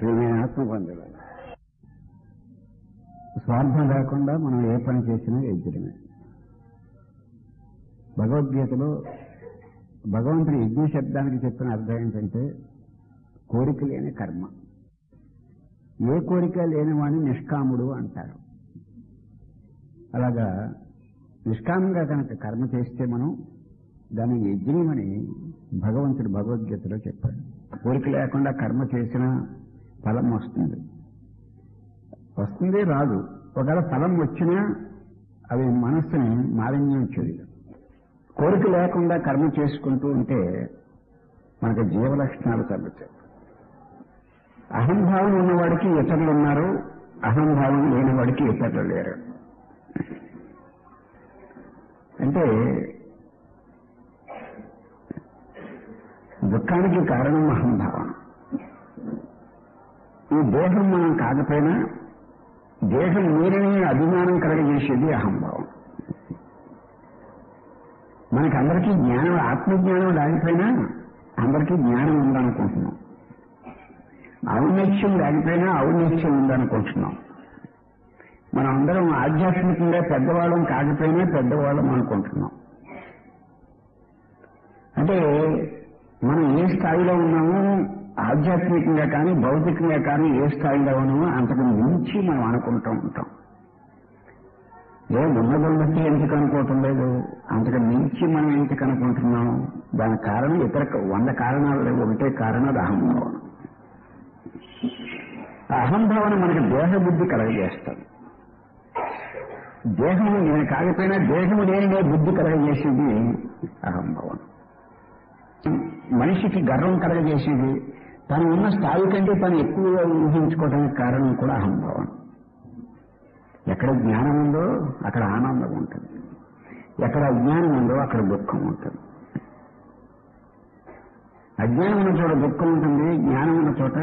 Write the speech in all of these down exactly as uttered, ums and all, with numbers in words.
నేను ఆత్మ పొందలేదు. స్వార్థం లేకుండా మనం ఏ పని చేసినా యజ్ఞమే. భగవద్గీతలో భగవంతుడు యజ్ఞ శబ్దానికి చెప్పిన అర్థం ఏంటంటే కోరిక లేని కర్మ. ఏ కోరిక లేని వాడిని నిష్కాముడు అంటారు. అలాగా నిష్కామంగా కనుక కర్మ చేస్తే మనం దాన్ని యజ్ఞమని భగవంతుడు భగవద్గీతలో చెప్పాడు. కోరిక లేకుండా కర్మ చేసినా ఫలం వస్తుంది వస్తుంది రాదు. ఒకవేళ ఫలం వచ్చినా అవి మనస్సుని మాలిన్యం చేయదు. కోరిక లేకుండా కర్మ చేసుకుంటూ ఉంటే మనకు జీవలక్షణాలు తగ్గుతాయి. అహంభావం ఉన్నవాడికి ఇతరులు ఉన్నారు, అహంభావం లేని వాడికి ఇతరులు లేరు. అంటే దుఃఖానికి కారణం అహంభావం. ఈ దేహం మనం కాకపోయినా దేహం మీరని అభిమానం కలగజేసేది అహంభావం. మనకి అందరికీ జ్ఞానం, ఆత్మజ్ఞానం లేకపోయినా అందరికీ జ్ఞానం ఉందనుకుంటున్నాం. ఔన్నత్యం లేకపోయినా ఔన్నత్యం ఉందనుకుంటున్నాం. మనం అందరం ఆధ్యాత్మికంగా పెద్దవాళ్ళం కాకపోయినా పెద్దవాళ్ళం అనుకుంటున్నాం. అంటే మనం ఏ స్థాయిలో ఉన్నామో ఆధ్యాత్మికంగా కానీ భౌతికంగా కానీ ఏ స్థాయిలో ఉన్నామో అంతకు మించి మనం అనుకుంటూ ఉంటాం. ఏ ఉన్నదని బట్టి ఎందుకు అనుకోవటం లేదు, అంతకు మించి మనం ఎందుకు అనుకుంటున్నాం. దానికి కారణం ఇతర వంద కారణాలు లేవు, ఒకటే కారణం అది అహంభావన. ఆ అహంభావన మనకి దేహబుద్ధి కలగజేస్తాం. దేహము నేను కాకపోయినా దేహము నేనే బుద్ధి కలగజేసేది అహంభావన. మనిషికి గర్వం కలగజేసేది తను ఉన్న స్థాయి కంటే తను ఎక్కువగా ఊహించుకోవడానికి కారణం కూడా అహంభావన. ఎక్కడ జ్ఞానం ఉందో అక్కడ ఆనందం ఉంటుంది, ఎక్కడ అజ్ఞానం ఉందో అక్కడ దుఃఖం ఉంటుంది. అజ్ఞానం ఉన్న చోట దుఃఖం ఉంటుంది, జ్ఞానం ఉన్న చోట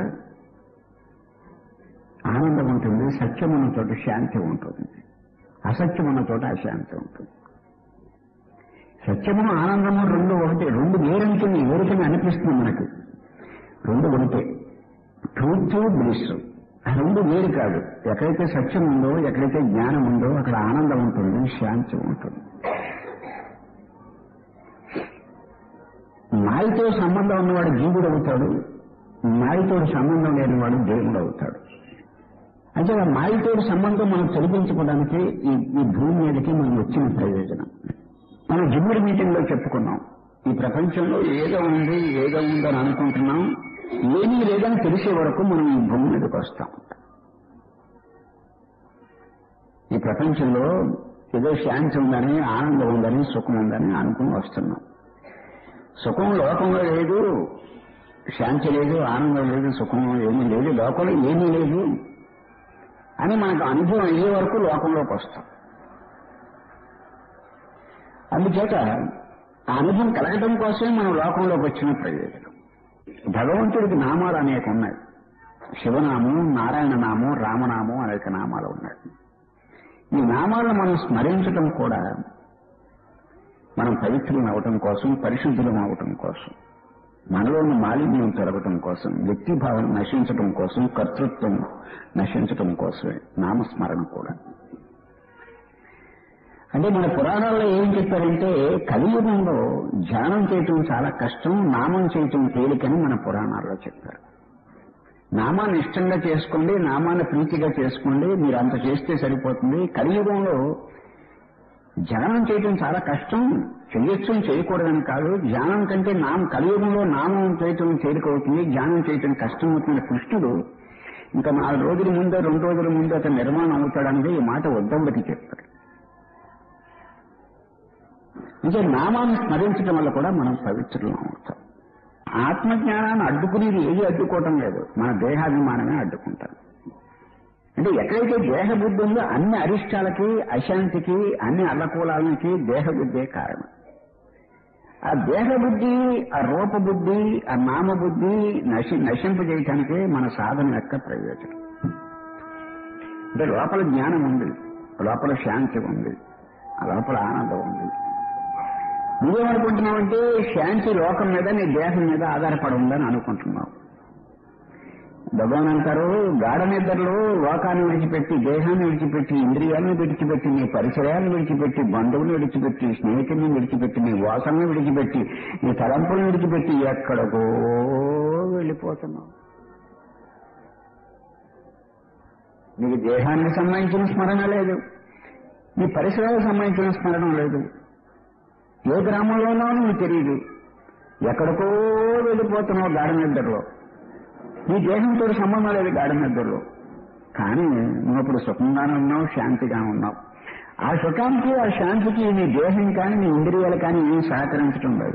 ఆనందం ఉంటుంది, సత్యం ఉన్న చోట శాంతి ఉంటుంది, అసత్యం ఉన్న చోట అశాంతి ఉంటుంది. సత్యము ఆనందము రెండు ఒకటే, రెండు వేరంటుంది, వేరుకని అనిపిస్తుంది మనకి. రెండు ఒకటే, ట్రూత్ బ్లిస్. ఆ రెండు వేరు కాదు. ఎక్కడైతే సత్యం ఉందో, ఎక్కడైతే జ్ఞానం ఉందో అక్కడ ఆనందం ఉంటుంది, శాంతి ఉంటుంది. మాయతో సంబంధం ఉన్నవాడు జీవుడు అవుతాడు, మాయతో సంబంధం లేనివాడు దేవుడు అవుతాడు. అంటే ఆ మాయతో సంబంధం మనం తొలగించుకోవడానికి ఈ ఈ భూమి మీదకి మనం వచ్చిన ప్రయోజనం. మనం జిమ్మిడి మీటింగ్ లో చెప్పుకున్నాం, ఈ ప్రపంచంలో ఏదో ఉంది ఏదో ఉందని అనుకుంటున్నాం, ఏమీ లేదని తెలిసే వరకు మనం ఈ భూమి మీదకి వస్తాం. ఈ ప్రపంచంలో ఏదో శాంతి ఉందని, ఆనందం ఉందని, సుఖం ఉందని అనుకుని వస్తున్నాం. సుఖం లోకంలో లేదు, శాంతి లేదు, ఆనందం లేదు, సుఖం ఏమీ లేదు, లోకంలో ఏమీ లేదు అని మనకు అనుభవం అయ్యే వరకు లోకంలోకి వస్తాం. అందుచేత ఆ అనుభవం కలగడం కోసమే మనం లోకంలోకి వచ్చిన ప్రయోజనం. భగవంతుడికి నామాలు అనేక ఉన్నాయి. శివనామం, నారాయణ నామం, రామనామం అనేక నామాలు ఉన్నాయి. ఈ నామాలను మనం స్మరించడం కూడా మనం పవిత్రులం అవటం కోసం, పరిశుద్ధులం అవటం కోసం, మనలోని మాలిన్యం తొలగటం కోసం, వ్యక్తి భావన నశించటం కోసం, కర్తృత్వం నశించటం కోసమే నామస్మరణ కూడా. అంటే మన పురాణాల్లో ఏం చెప్పారంటే కలియుగంలో ధ్యానం చేయటం చాలా కష్టం, నామం చేయటం తేలికని మన పురాణాల్లో చెప్పారు. నామాన్ని ఇష్టంగా చేసుకోండి, నామాన్ని ప్రీతిగా చేసుకోండి, మీరు అంత చేస్తే సరిపోతుంది. కలియుగంలో ధ్యానం చేయటం చాలా కష్టం, చెయ్యొచ్చు చేయకూడదని కాదు. ధ్యానం కంటే నామం, కలియుగంలో నామం చేయటం తేలికవుతుంది, ధ్యానం చేయటం కష్టం అవుతుంది. కృష్ణుడు ఇంకా నాలుగు రోజుల ముందే రెండు రోజుల ముందే అతను నిర్మాణం అవుతాడనేది ఈ మాట ఉద్ధవుడికి చెప్పాడు. అంటే నామాన్ని స్మరించడం వల్ల కూడా మనం పవిత్రులం అవుతాం. ఆత్మజ్ఞానాన్ని అడ్డుకునేది ఏది అడ్డుకోవటం లేదు, మన దేహాభిమానమే అడ్డుకుంటాం. అంటే ఎక్కడైతే దేహబుద్ధి ఉందో అన్ని అరిష్టాలకి, అశాంతికి, అన్ని అల్లకూలాలకి దేహబుద్ధే కారణం. ఆ దేహబుద్ధి, ఆ రూపబుద్ధి, ఆ నామబుద్ధి నశి నశింపజేయటానికే మన సాధన యొక్క ప్రయోజనం. అంటే లోపల జ్ఞానం ఉంది, లోపల శాంతి ఉంది, ఆ లోపల ఆనందం ఉంది. నువ్వేమనుకుంటున్నావంటే శాంతి లోకం మీద, నీ దేహం మీద ఆధారపడి ఉందని అనుకుంటున్నావు. భగవాన్ అంటారు, గాఢ నిద్రలో లోకాన్ని విడిచిపెట్టి, దేహాన్ని విడిచిపెట్టి, ఇంద్రియాలను విడిచిపెట్టి, నీ పరిచయాలను విడిచిపెట్టి, బంధువులను విడిచిపెట్టి, స్నేహితుల్ని విడిచిపెట్టి, నీ వాసనను విడిచిపెట్టి, నీ తలంపులను విడిచిపెట్టి ఎక్కడికో వెళ్ళిపోతున్నావు. నీకు దేహానికి సంబంధించిన స్మరణ లేదు, నీ పరిసరాలకు సంబంధించిన స్మరణ లేదు, ఏ గ్రామంలోనో నువ్వు తెలియదు, ఎక్కడికో వెళ్ళిపోతున్నావు గాఢ నిద్రలో. నీ దేహంతో సంబంధం లేదు గాఢ నిద్రలో, కానీ నువ్వు అప్పుడు సుఖంగానే ఉన్నావు, శాంతిగా ఉన్నావు. ఆ సుఖానికి ఆ శాంతికి నీ దేహం కానీ నీ ఇంద్రియాలు కానీ ఏం సహకరించడం లేదు.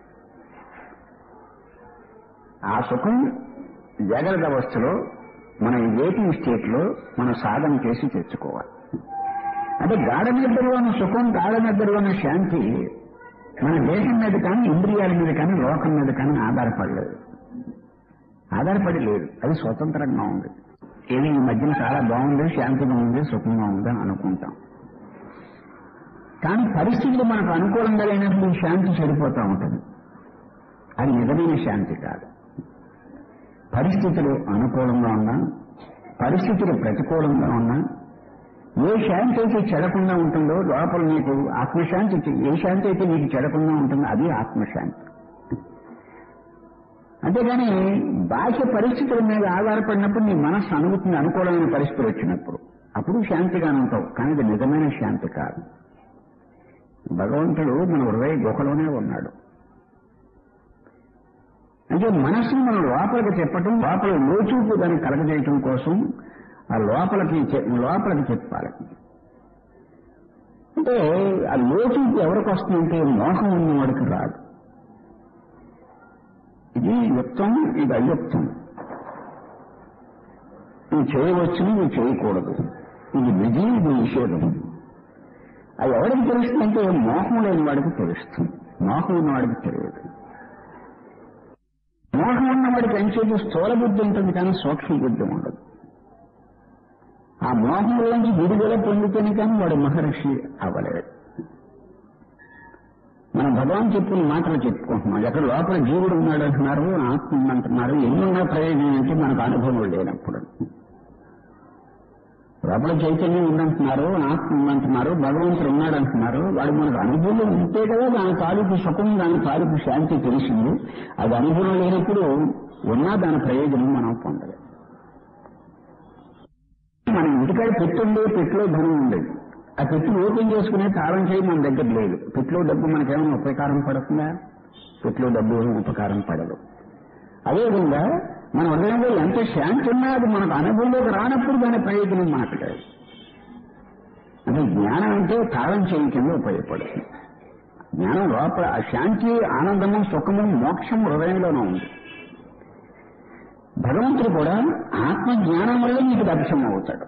ఆ సుఖం జాగ్రత్త అవస్థలో మన వెయిటింగ్ స్టేట్ లో మనం సాధన చేసి తెచ్చుకోవాలి. అంటే గాఢ నిద్రలోని సుఖం, గాఢ నిద్రలోని శాంతి మన దేశం మీద కానీ ఇంద్రియాల మీద కానీ లోకం మీద కానీ ఆధారపడలేదు, ఆధారపడి లేదు. అది స్వతంత్రంగా ఉంది. ఏమి ఈ మధ్యన చాలా బాగుంది, శాంతిగా ఉంది, సుఖంగా ఉంది అని అనుకుంటాం. కానీ పరిస్థితులు మనకు అనుకూలంగా లేనప్పుడు శాంతి చెడిపోతూ ఉంటుంది. అది నిజమైన శాంతి కాదు. పరిస్థితులు అనుకూలంగా ఉన్నా, పరిస్థితులు ప్రతికూలంగా ఉన్నా, ఏ శాంతి అయితే చెడకుండా ఉంటుందో లోపల నీకు ఆత్మశాంతి, ఏ శాంతి అయితే నీకు చెడకుండా ఉంటుందో అది ఆత్మశాంతి. అంతేగాని బాహ్య పరిస్థితుల మీద ఆధారపడినప్పుడు నీ మనస్సు అనుభూతిని అనుకూలమైన పరిస్థితులు వచ్చినప్పుడు అప్పుడు శాంతిగానే ఉంటావు, కానీ అది నిజమైన శాంతి కాదు. భగవంతుడు మన హృదయ గుహలోనే ఉన్నాడు. అంటే మనస్సును మనం లోపలికి చెప్పటం, లోపల లోచూపు దాన్ని కలగజేయటం కోసం ఆ లోపలికి లోపలికి చెప్పాలి. అంటే ఆ లోచూపు ఎవరికి వస్తుందంటే మోహం ఉన్నవాడికి రాదు. ఇది యుక్తం, ఇది అయుక్తం, నువ్వు చేయవచ్చు, నువ్వు చేయకూడదు, ఇది విధి, ఇది నిషేధం. అది ఎవరికి తెలుస్తుందంటే మోహం లేని వాడికి తెలుస్తుంది, మోహం ఉన్నవాడికి తెలియదు. మోహం ఉన్నవాడికి ఎంచేపు స్థూల బుద్ధి ఉంటుంది కానీ సూక్ష్మ బుద్ధి ఉండదు. ఆ మోహంలోంచి విడుదల పొందితేనే కానీ వాడు మహర్షి అవ్వలేదు. మనం భగవాన్ చెప్పిన మాటలు చెప్పుకుంటున్నాం. ఎక్కడ లోపల జీవుడు ఉన్నాడు అంటున్నారు, ఆత్మ ఉందంటున్నారు. ఎన్నున్నా ప్రయోజనం అంటే మనకు అనుభవం లేనప్పుడు. లోపల చైతన్యం ఉందంటున్నారు, ఆత్మ ఉందంటున్నారు, భగవంతుడు ఉన్నాడంటున్నారు. వాడు మనకు అనుభవం ఉంటే కదా దాని తాలూకు సుఖం, దాని తాలూకు శాంతి తెలిసింది. అది అనుభవం లేనప్పుడు ఉన్నా దాని ప్రయోజనం మనం పొందలేదు. మన ఇంటికాడ పెట్టుండే, పెట్టిలో ధనం ఉండేది. ఆ పెట్టి ఓపెన్ చేసుకునే తాళం చేయి మన దగ్గర లేదు. పెట్టిలో డబ్బు మనకేమైనా ఉపకారం పడుతుందా? పెట్టిలో డబ్బు ఏమి ఉపకారం పడదు. అదేవిధంగా మన హృదయంలో ఎంత శాంతి ఉన్నా అది మనకు అనుభవంలోకి రానప్పుడు దాని ప్రయోజనం మనకు లేదు. అంటే జ్ఞానం అంటే తాళం చేయి కింద ఉపయోగపడుతుంది. జ్ఞానం లోపల ఆ శాంతి, ఆనందము, సుఖము, మోక్షం హృదయంలోనే ఉంది. భగవంతుడు కూడా ఆత్మ జ్ఞానం వల్ల నీకు దర్శనం అవుతాడు.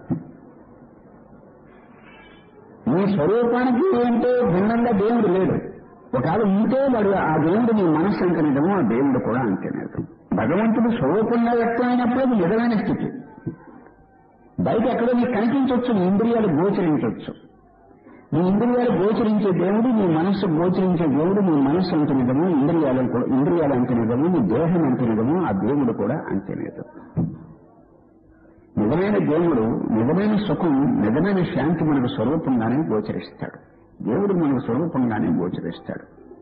నీ స్వరూపానికి ఏంటో భిన్నంగా దేవుడు లేడు. ఒకవేళ ఉంటే వాడు ఆ దేవుడు నీ మనస్సు అంత నిజమో ఆ దేవుడు కూడా అంతే నిజం. భగవంతుడు స్వరూపంగా వ్యక్తమైనప్పుడు అది నిజమైన స్థితి. బయట ఎక్కడో నీకు కనిపించవచ్చు, నీ ఇంద్రియాలు గోచరించవచ్చు. నీ ఇంద్రియాలు గోచరించే దేవుడు, నీ మనస్సు గోచరించే దేవుడు, నీ మనస్సు అంత నిజము, ఇంద్రియాలు కూడా ఇంద్రియాలు అంత నిజము, నీ దేహం అంత నిజము, ఆ దేవుడు కూడా అంతే నిజం. నిజమైన దేవుడు, నిజమైన సుఖం, నిజమైన శాంతి మనకు స్వరూపంగానే గోచరిస్తాడు. దేవుడు మనకు స్వరూపంగానే గోచరిస్తాడు.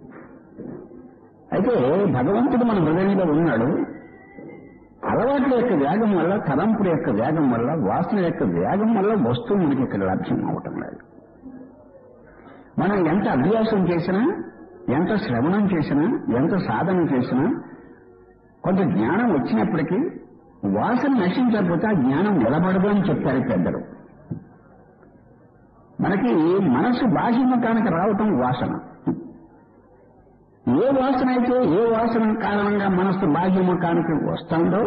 అయితే భగవంతుడు మన హృదయంలో ఉన్నాడు. అలవాట్ల యొక్క వేగం వల్ల, తలంపుల యొక్క వేగం వల్ల, వాసన యొక్క వేగం వల్ల వస్తువు మనకి ఇక్కడ లక్ష్యం అవటం లేదు. మనం ఎంత అభ్యాసం చేసినా, ఎంత శ్రవణం చేసినా, ఎంత సాధన చేసినా, కొంత జ్ఞానం వచ్చినప్పటికీ వాసన నశించకపోతే ఆ జ్ఞానం నిలబడదు అని చెప్పారు పెద్దలు. మనకి మనసు బాహ్యముఖానికి రావటం వాసన. ఏ వాసన అయితే ఏ వాసన కారణంగా మనసు బాహ్యముఖానికి వస్తుందో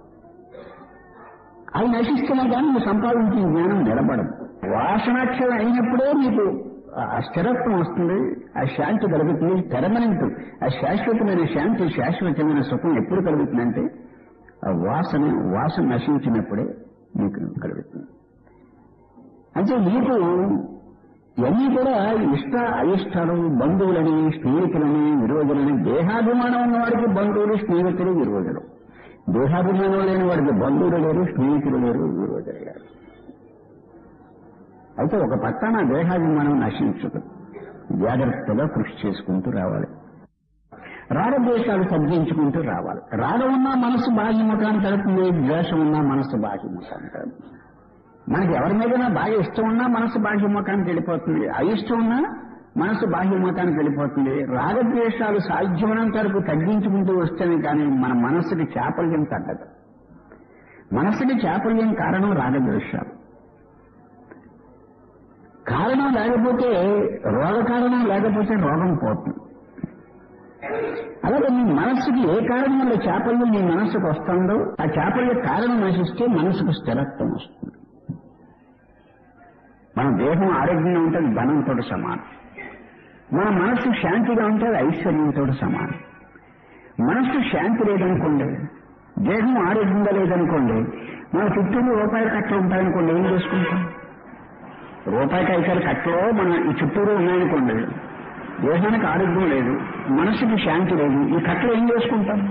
అది నశిస్తున్నా కానీ నువ్వు సంపాదించిన జ్ఞానం నిలబడదు. వాసనాక్షరం అయినప్పుడే నీకు ఆ స్థిరత్వం వస్తుంది, ఆ శాంతి కలుగుతుంది. పెర్మనెంట్, ఆ శాశ్వతమైన శాంతి, శాశ్వతమైన సుఖం ఎప్పుడు కలుగుతుందంటే ఆ వాసన వాసన నశించినప్పుడే నీకు కలుగుతుంది. అంటే నీకు ఇవన్నీ కూడా ఇష్ట అయిష్టాలు, బంధువులని, స్నేహితులని, విరోధులని, దేహాభిమానం ఉన్నవాడికి బంధువులు, స్నేహితులు, విరోధులు. దేహాభిమానం లేని వాడికి బంధువులు లేరు, స్నేహితులు లేరు, విరోధులు లేరు. అయితే ఒక పక్కన దేహాభిమానం నశించదు, జాగ్రత్తగా కృషి చేసుకుంటూ రావాలి. రాగద్వేషాలు తగ్గించుకుంటూ రావాలి. రాగం ఉన్నా మనసు బాహ్యముఖాన్ని తడుపుతుంది, ద్వేషం ఉన్నా మనసు బాహ్యముఖాన్ని తడుపుతుంది. మనకి ఎవరి మీదైనా బాగా ఇష్టం ఉన్నా మనసు బాహ్యముఖానికి వెళ్ళిపోతుంది, అయిష్టం ఉన్నా మనసు బాహ్యముఖానికి వెళ్ళిపోతుంది. రాగద్వేషాలు సాధ్యమైనంత వరకు తగ్గించుకుంటూ వస్తేనే కానీ మన మనస్సుకి చాపల్యం తగ్గదు. మనస్సుకి చాపల్యం కారణం రాగద్వేషాలు. కారణం లేకపోతే రోగ కారణం లేకపోతే రోగం పోతుంది. అలాగే నీ మనస్సుకి ఏ కారణం వల్ల చాపల్యం నీ మనస్సుకు వస్తుందో ఆ చాపల్య కారణం నశిస్తే మనసుకు స్థిరత్వం వస్తుంది. మన దేహం ఆరోగ్యంగా ఉంటే ధనంతో సమానం, మన మనస్సు శాంతిగా ఉంటే ఐశ్వర్యంతో సమానం. మనస్సు శాంతి లేదనుకోండి, దేహం ఆరోగ్యంగా లేదనుకోండి, మన చుట్టూ రూపాయల కట్టలు ఉంటాయనుకోండి, ఏం చేసుకుంటాం? రూపాయి కైకాల కట్టలో మన ఈ చుట్టూరు ఉన్నాయనుకోండి, దేహానికి ఆరోగ్యం లేదు, మనసుకి శాంతి లేదు, ఈ కట్టలు ఏం చేసుకుంటాం?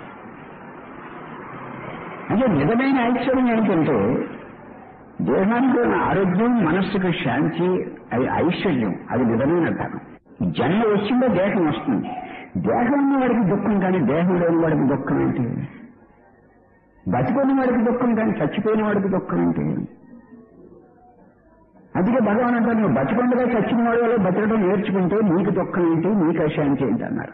అంటే నిజమైన ఐశ్వర్యం ఏంటంటే దేహానికి ఉన్న ఆరోగ్యం, మనస్సుకి శాంతి, అది ఐశ్వర్యం, అది నిజమైన ధనం. జన్మ వచ్చిందో దేహం వస్తుంది. దేహం ఉన్న వాడికి దుఃఖం కానీ దేహం లేని వాడికి దుఃఖం ఏంటి? బతికున్న వాడికి దుఃఖం కానీ చచ్చిపోయిన వాడికి దుఃఖం ఏంటి? అందుకే భగవాన్ అంటారు, నువ్వు బతికొండగా చచ్చిన వాడి వల్ల బతకడం నేర్చుకుంటే నీకు దుఃఖం ఏంటి, నీకు అశాంతి ఏంటి అన్నారు.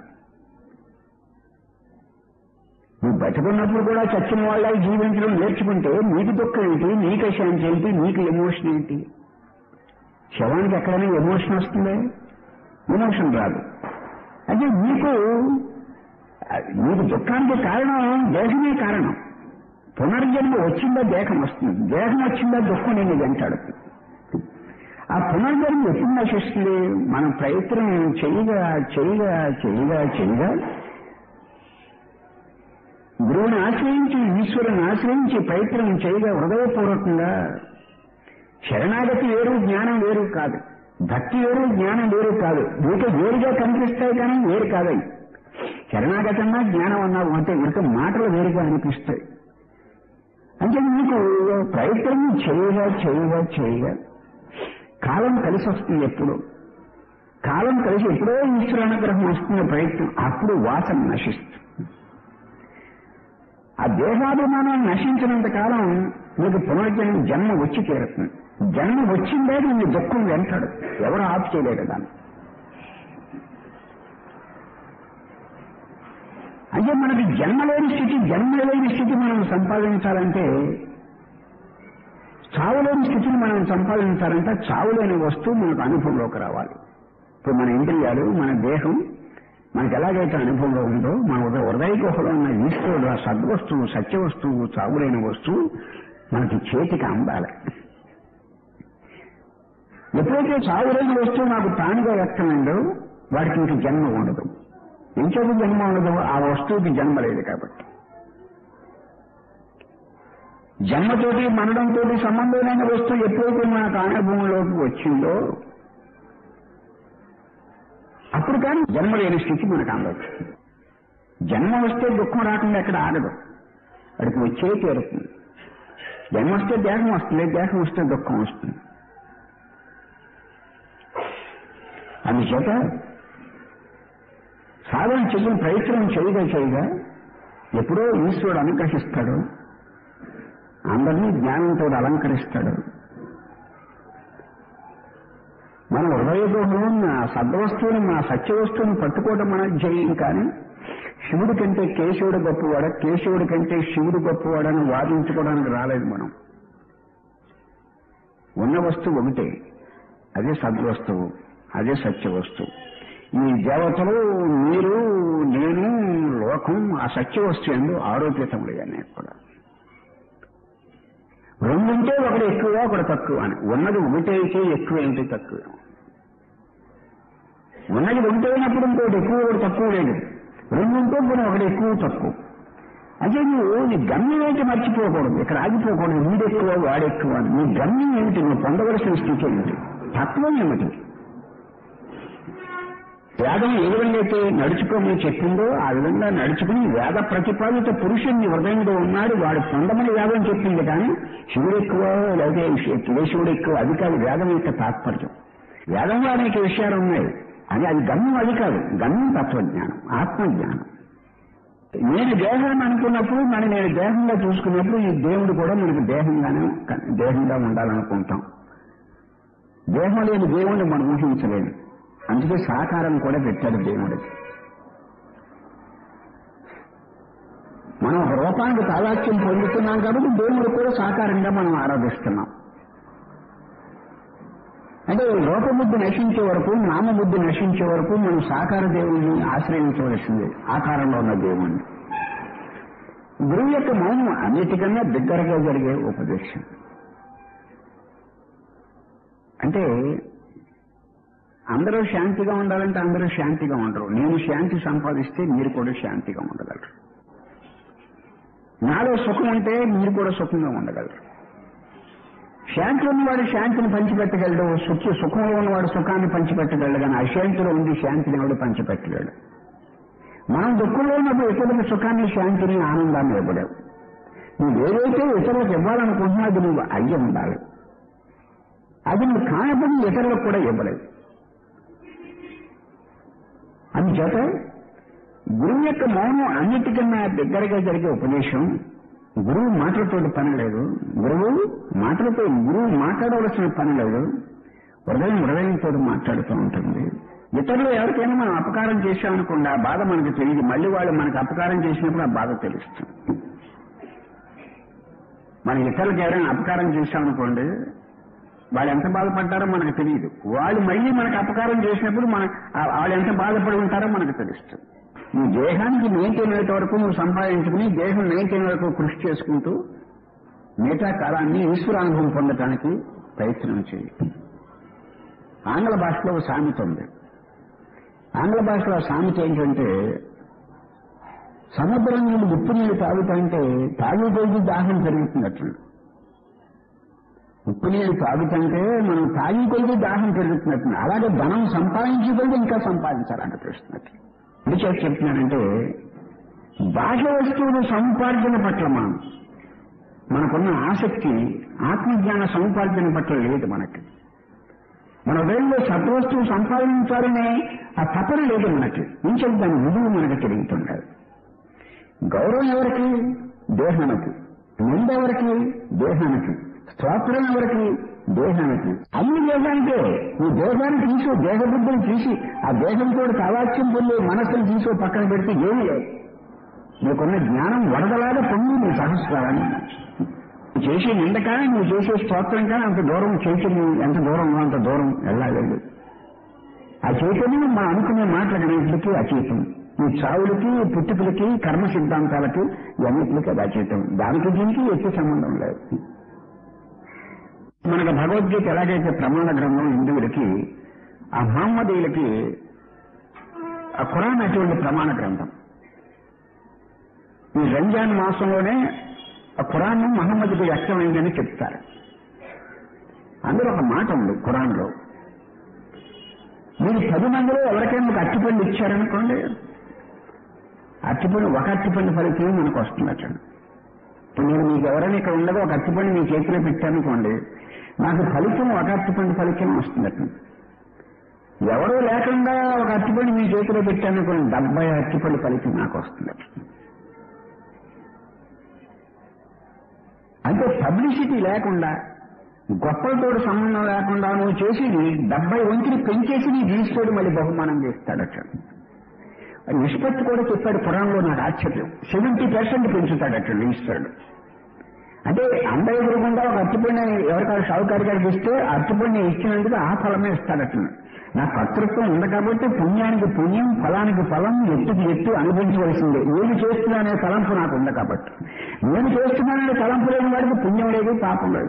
నువ్వు బతికున్నప్పుడు కూడా చచ్చిన వాళ్ళ జీవించడం నేర్చుకుంటే నీకు దుఃఖం ఏంటి, నీకు అశాంతి ఏంటి, నీకు ఎమోషన్ ఏంటి? శవానికి ఎక్కడైనా ఎమోషన్ వస్తుందే? ఎమోషన్ రాదు. అంటే నీకు నీకు దుఃఖానికి కారణం దేహమే కారణం. పునర్జన్మ వచ్చిందా దేహం వస్తుంది, దేహం వచ్చిందా దుఃఖం నేను వెంటాడు. ఆ పునర్జన్మ ఎప్పుడు నశిస్తుంది? మనం ప్రయత్నం చేయగా చేయగా చేయగా చేయగా గురువుని ఆశ్రయించి ఈశ్వరుని ఆశ్రయించి ప్రయత్నం చేయగా హృదయపూర్వకంగా శరణాగతి వేరు, జ్ఞానం వేరు కాదు. భక్తి వేరు, జ్ఞానం వేరు కాదు. వీటి వేరుగా కనిపిస్తాయి కానీ వేరు కాదవి. శరణాగతి అన్నా జ్ఞానం అన్నా అంటే వీటి మాటలు వేరుగా అనిపిస్తాయి. అంటే మీకు ప్రయత్నం చేయగా చేయగా చేయగా కాలం కలిసి వస్తుంది. ఎప్పుడు కాలం కలిసి ఎప్పుడో ఈశ్వర అనుగ్రహం వస్తున్న ప్రయత్నం, అప్పుడు వాసన నశిస్తుంది. ఆ దేహాభిమానం నశించినంత కాలం మీకు పునర్జన్మ జన్మ వచ్చి తీరుతుంది. జన్మ వచ్చిందే నీ దుఃఖం వెంటాడు, ఎవరు ఆపు చేయలేరు దాన్ని. అంటే మనకి జన్మ లేని స్థితి జన్మ లేని స్థితి మనం సంపాదించాలంటే, చావులేని స్థితిని మనం సంపాదించాలంటే చావులేని వస్తువు మనకు అనుభవంలోకి రావాలి. ఇప్పుడు మన ఇంద్రియాలు, మన దేహం మనకి ఎలాగైతే అనుభవంలో ఉందో, మన హృదయ గుహలో ఉన్న ఈశ్వరుడు ఆ సద్వస్తువు, సత్య వస్తువు, చావులేని వస్తువు మనకి చేతికి అందాలి. ఎప్పుడైతే చావులేని వస్తువు నాకు ప్రాణిగా వ్యక్తమైందో వాడికి ఇంక జన్మ ఉండదు. ఇంకొక జన్మ ఉండదు, ఆ వస్తువుకి జన్మ లేదు కాబట్టి. జన్మతోటి మరణంతో సంబంధం లేని వస్తువు ఎప్పుడైతే మనకు అనుభవంలోకి వచ్చిందో అప్పుడు కానీ జన్మ లేని స్థితి మనకు అందవచ్చు. జన్మ వస్తే దుఃఖం రాకుండా ఎక్కడ ఆగదు, వాడికి వచ్చే తీరుతుంది. జన్మ వస్తే దేహం వస్తుంది, దేహం వస్తే దుఃఖం వస్తుంది. అందుచేత సాధన చెయ్యిన ప్రయత్నం చేయగా చేయగా ఎప్పుడో ఈశ్వరుడు అనుగ్రహిస్తాడు, అందరినీ జ్ఞానంతో అలంకరిస్తాడు. మన హృదయదోహంలో ఉన్న సద్వస్తువుని, మన సత్యవస్తువుని పట్టుకోవడం మన జయం. కానీ శివుడి కంటే కేశవుడు గొప్పవాడ, కేశవుడి కంటే శివుడు గొప్పవాడని వాదించుకోవడానికి రాలేదు మనం. ఉన్న వస్తువు ఒకటే, అదే సద్వస్తువు, అదే సత్యవస్తువు. ఈ దేవతలు, మీరు, నేను, లోకం ఆ సత్యవస్తువు ఎందు ఆరోపితములు అన్నీ కూడా. రెండుంటే ఒకటి ఎక్కువ, ఒకటి తక్కువ అని. ఉన్నది ఒకటి అయితే ఎక్కువ ఏంటి తక్కువ. ఉన్నది ఒకటి అయినప్పుడు ఇంకోటి ఎక్కువ, ఒకటి తక్కువ లేదు. రెండు ఉంటే కూడా ఒకటి ఎక్కువ తక్కువ. అంటే నువ్వు నీ గమ్యం ఏంటి మర్చిపోకూడదు, ఇక్కడ ఆగిపోకూడదు. వీడెక్కువ వాడెక్కువ అని. నీ గమ్యం ఏమిటి, నువ్వు పొందవలసిన స్థితి ఏమిటి, తత్వం ఏమిటి? వేదం ఏ విధంగా అయితే నడుచుకోమని చెప్పిందో ఆ విధంగా నడుచుకుని వేద ప్రతిపాదిత పురుషుణ్ణి హృదయంలో ఉన్నాడు వాడు పొందమని వేదం చెప్పింది కానీ శివుడు ఎక్కువ లేకపోతే కేశవుడు ఎక్కువ అది కాదు వేదం యొక్క తాత్పర్యం. వేదంలో అనేక విషయాలు ఉన్నాయి అని అది గమ్యం అది కాదు. గమ్యం తత్వజ్ఞానం, ఆత్మజ్ఞానం. నేను దేహాన్ని అనుకున్నప్పుడు నన్ను నేను దేహంగా చూసుకున్నప్పుడు ఈ దేవుడు కూడా మనకు దేహంగానే దేహంగా ఉండాలనుకుంటాం. దేహం లేని దేవుణ్ణి మనం ఊహించలేము. అందుకే సాకారం కూడా పెట్టాడు దేవుడికి. మనం ఒక రూపానికి తాదాత్యం పొందుతున్నాం కాబట్టి దేవుడు కూడా సాకారంగా మనం ఆరాధిస్తున్నాం. అంటే లోకబుద్ధి నశించే వరకు నామబుద్ధి నశించే వరకు మనం సాకార దేవుడిని ఆశ్రయించవలసిందే, ఆకారంలో ఉన్న దేవుణ్ణి. గురువు యొక్క మౌనం అన్నిటికన్నా దగ్గరగా జరిగే ఉపదేశం. అంటే అందరూ శాంతిగా ఉండాలంటే అందరూ శాంతిగా ఉండరు. నేను శాంతి సంపాదిస్తే మీరు కూడా శాంతిగా ఉండగలరు. నాలో సుఖం ఉంటే మీరు కూడా సుఖంగా ఉండగలరు. శాంతి ఉన్నవాడు శాంతిని పంచిపెట్టగలడు, సుఖ సుఖంలో ఉన్నవాడు సుఖాన్ని పంచిపెట్టగలడు. కానీ అశాంతిలో ఉండి శాంతిని ఎవడు పంచిపెట్టలేడు. మనం దుఃఖంలో ఉన్నప్పుడు ఇతరులకు సుఖాన్ని, శాంతిని, ఆనందాన్ని ఇవ్వలేవు. నువ్వు ఏదైతే ఇతరులకు ఇవ్వాలనుకుంటున్నా అది నువ్వు అయ్యి ఉండాలి. అది నువ్వు కానప్పుడు ఇతరులకు కూడా ఇవ్వలేవు. అందుచేత గురువు యొక్క మౌనం అన్నిటికన్నా దగ్గరగా జరిగే ఉపదేశం. గురువు మాటలతో పని లేదు. గురువు మాటలతో గురువు మాట్లాడవలసిన పని లేదు. హృదయం హృదయంతో మాట్లాడుతూ ఉంటుంది. ఇతరులు ఎవరికైనా మనం అపకారం చేశామనుకోండి ఆ బాధ మనకు తెలియదు. మళ్ళీ వాళ్ళు మనకు అపకారం చేసినప్పుడు ఆ బాధ తెలుస్తుంది. మన ఇతరులకు ఎవరైనా అపకారం చేశామనుకోండి వాళ్ళు ఎంత బాధపడ్డారో మనకు తెలియదు. వాళ్ళు మళ్ళీ మనకు అపకారం చేసినప్పుడు మన వాళ్ళు ఎంత బాధపడి ఉంటారో మనకు తెలుస్తుంది. నీ దేహానికి మెయింటైన్ అయ్యే వరకు నువ్వు సంపాదించుకుని దేహం మెయింటైన్ వరకు కృషి చేసుకుంటూ మిగతా కాలాన్ని ఈశ్వరానుభవం పొందటానికి ప్రయత్నం చేయి. ఆంగ్ల భాషలో సామెత ఉంది. ఆంగ్ల భాషలో సామెత ఏంటంటే సముద్రం నీళ్ళు ఉప్పు నీళ్ళు తాగుతుంటే తాగి కొద్ది దాహం పెరుగుతున్నట్లు. ఉప్పు నీళ్ళు తాగుతుంటే మనం తాగి కొద్ది దాహం పెరుగుతున్నట్టు. అలాగే ధనం సంపాదించి కొద్ది ఇంకా సంపాదించాలంటే ప్రశ్నకి ఇది చేసి చెప్తున్నానంటే బాహ్య వస్తువులు సముపార్జన పట్ల మనం మనకున్న ఆసక్తి ఆత్మజ్ఞాన సముపార్జన పట్ల లేదు. మనకి మన ఉదయంలో సద్వస్తువు సంపాదించాలనే ఆ తపన లేదు మనకి. నుంచి దాని విలువ మనకు తెలియతుండాలి. గౌరవం ఎవరికి? దేహానికి. నింద ఎవరికి? దేహానికి. స్తోత్రం ఎవరికి? దేహానికి. అన్ని దేహానికే. ఈ దేహాన్ని తీసి దేహబుద్ధులు తీసి ఆ దేహంతో కావాల్సిన పొందే మనస్సును తీసి పక్కన పెడితే ఏమీ లేదు. నీకున్న జ్ఞానం వరదలాగా పొంది నీ సహస్రాన్ని చేసే నింద కానీ నువ్వు చేసే స్తోత్రం కానీ అంత దూరం చైతన్యం ఎంత దూరం అంత దూరం వెళ్ళలేదు. ఆ చైతన్యం మనం అనుకునే మాటలన్నింటికి అచేతం. ఈ చావులకి పుట్టుకలకి కర్మ సిద్ధాంతాలకి ఇవన్నిటికి అది అచేతం. దానికి దీనికి ఎక్కువ సంబంధం లేదు. మనకు భగవద్గీత ఎలాగైతే ప్రమాణ గ్రంథం హిందువులకి ఆ మహమ్మదీయులకి ఆ ఖురాన్ అటువంటి ప్రమాణ గ్రంథం. ఈ రంజాన్ మాసంలోనే ఆ ఖురాన్ మహమ్మద్కి వ్యక్తమైందని చెప్తారు. అందులో ఒక మాట ఉంది ఖురాన్లో, మీరు పది మందిలో ఎవరికైనా ఒక అట్టిపండు ఇచ్చారనుకోండి, అట్టిపండు ఒక అట్టిపండు ఫలితం మనకు వస్తున్నట్టు. ఇప్పుడు నేను మీకు ఎవరైనా ఇక్కడ ఉండగా ఒక అట్టిపండు మీ చేతిలో పెట్టారనుకోండి, నాకు ఫలితం ఒక అట్టిపండు ఫలితం వస్తున్నట్టు. ఎవరూ లేకుండా ఒక అట్టిపండు మీ చేతిలో పెట్టారనుకోండి, డెబ్బై అట్టిపండు ఫలితం నాకు వస్తున్నట్టు. అంటే పబ్లిసిటీ లేకుండా గొప్పలతో సంబంధం లేకుండా నువ్వు చేసేది డెబ్బై వంతులు పెంచేసి నీ తీసుకోడు మళ్ళీ బహుమానం చేస్తాడట. నిష్పత్తి కూడా చెప్పాడు పురాణంలో. నాకు ఆశ్చర్యం. సెవెంటీ పర్సెంట్ పెంచుతాడట ఈశ్వరుడు. అంటే అందరూ ఎదురుకుండా ఒక అరటిపండి ఎవరికారు షావుకారి గారికి ఇస్తే అరటిపండి ఇచ్చినందుకు ఆ ఫలమే ఇస్తాడట. నా కర్తృత్వం ఉంది కాబట్టి పుణ్యానికి పుణ్యం, ఫలానికి ఫలం, ఎత్తుకి ఎత్తు అనుభవించవలసిందే. నేను చేస్తున్నా అనే తలంపు నాకు ఉంది కాబట్టి. నేను చేస్తున్నాననే తలంపు లేని వాడికి పుణ్యం లేదు, పాపం లేదు.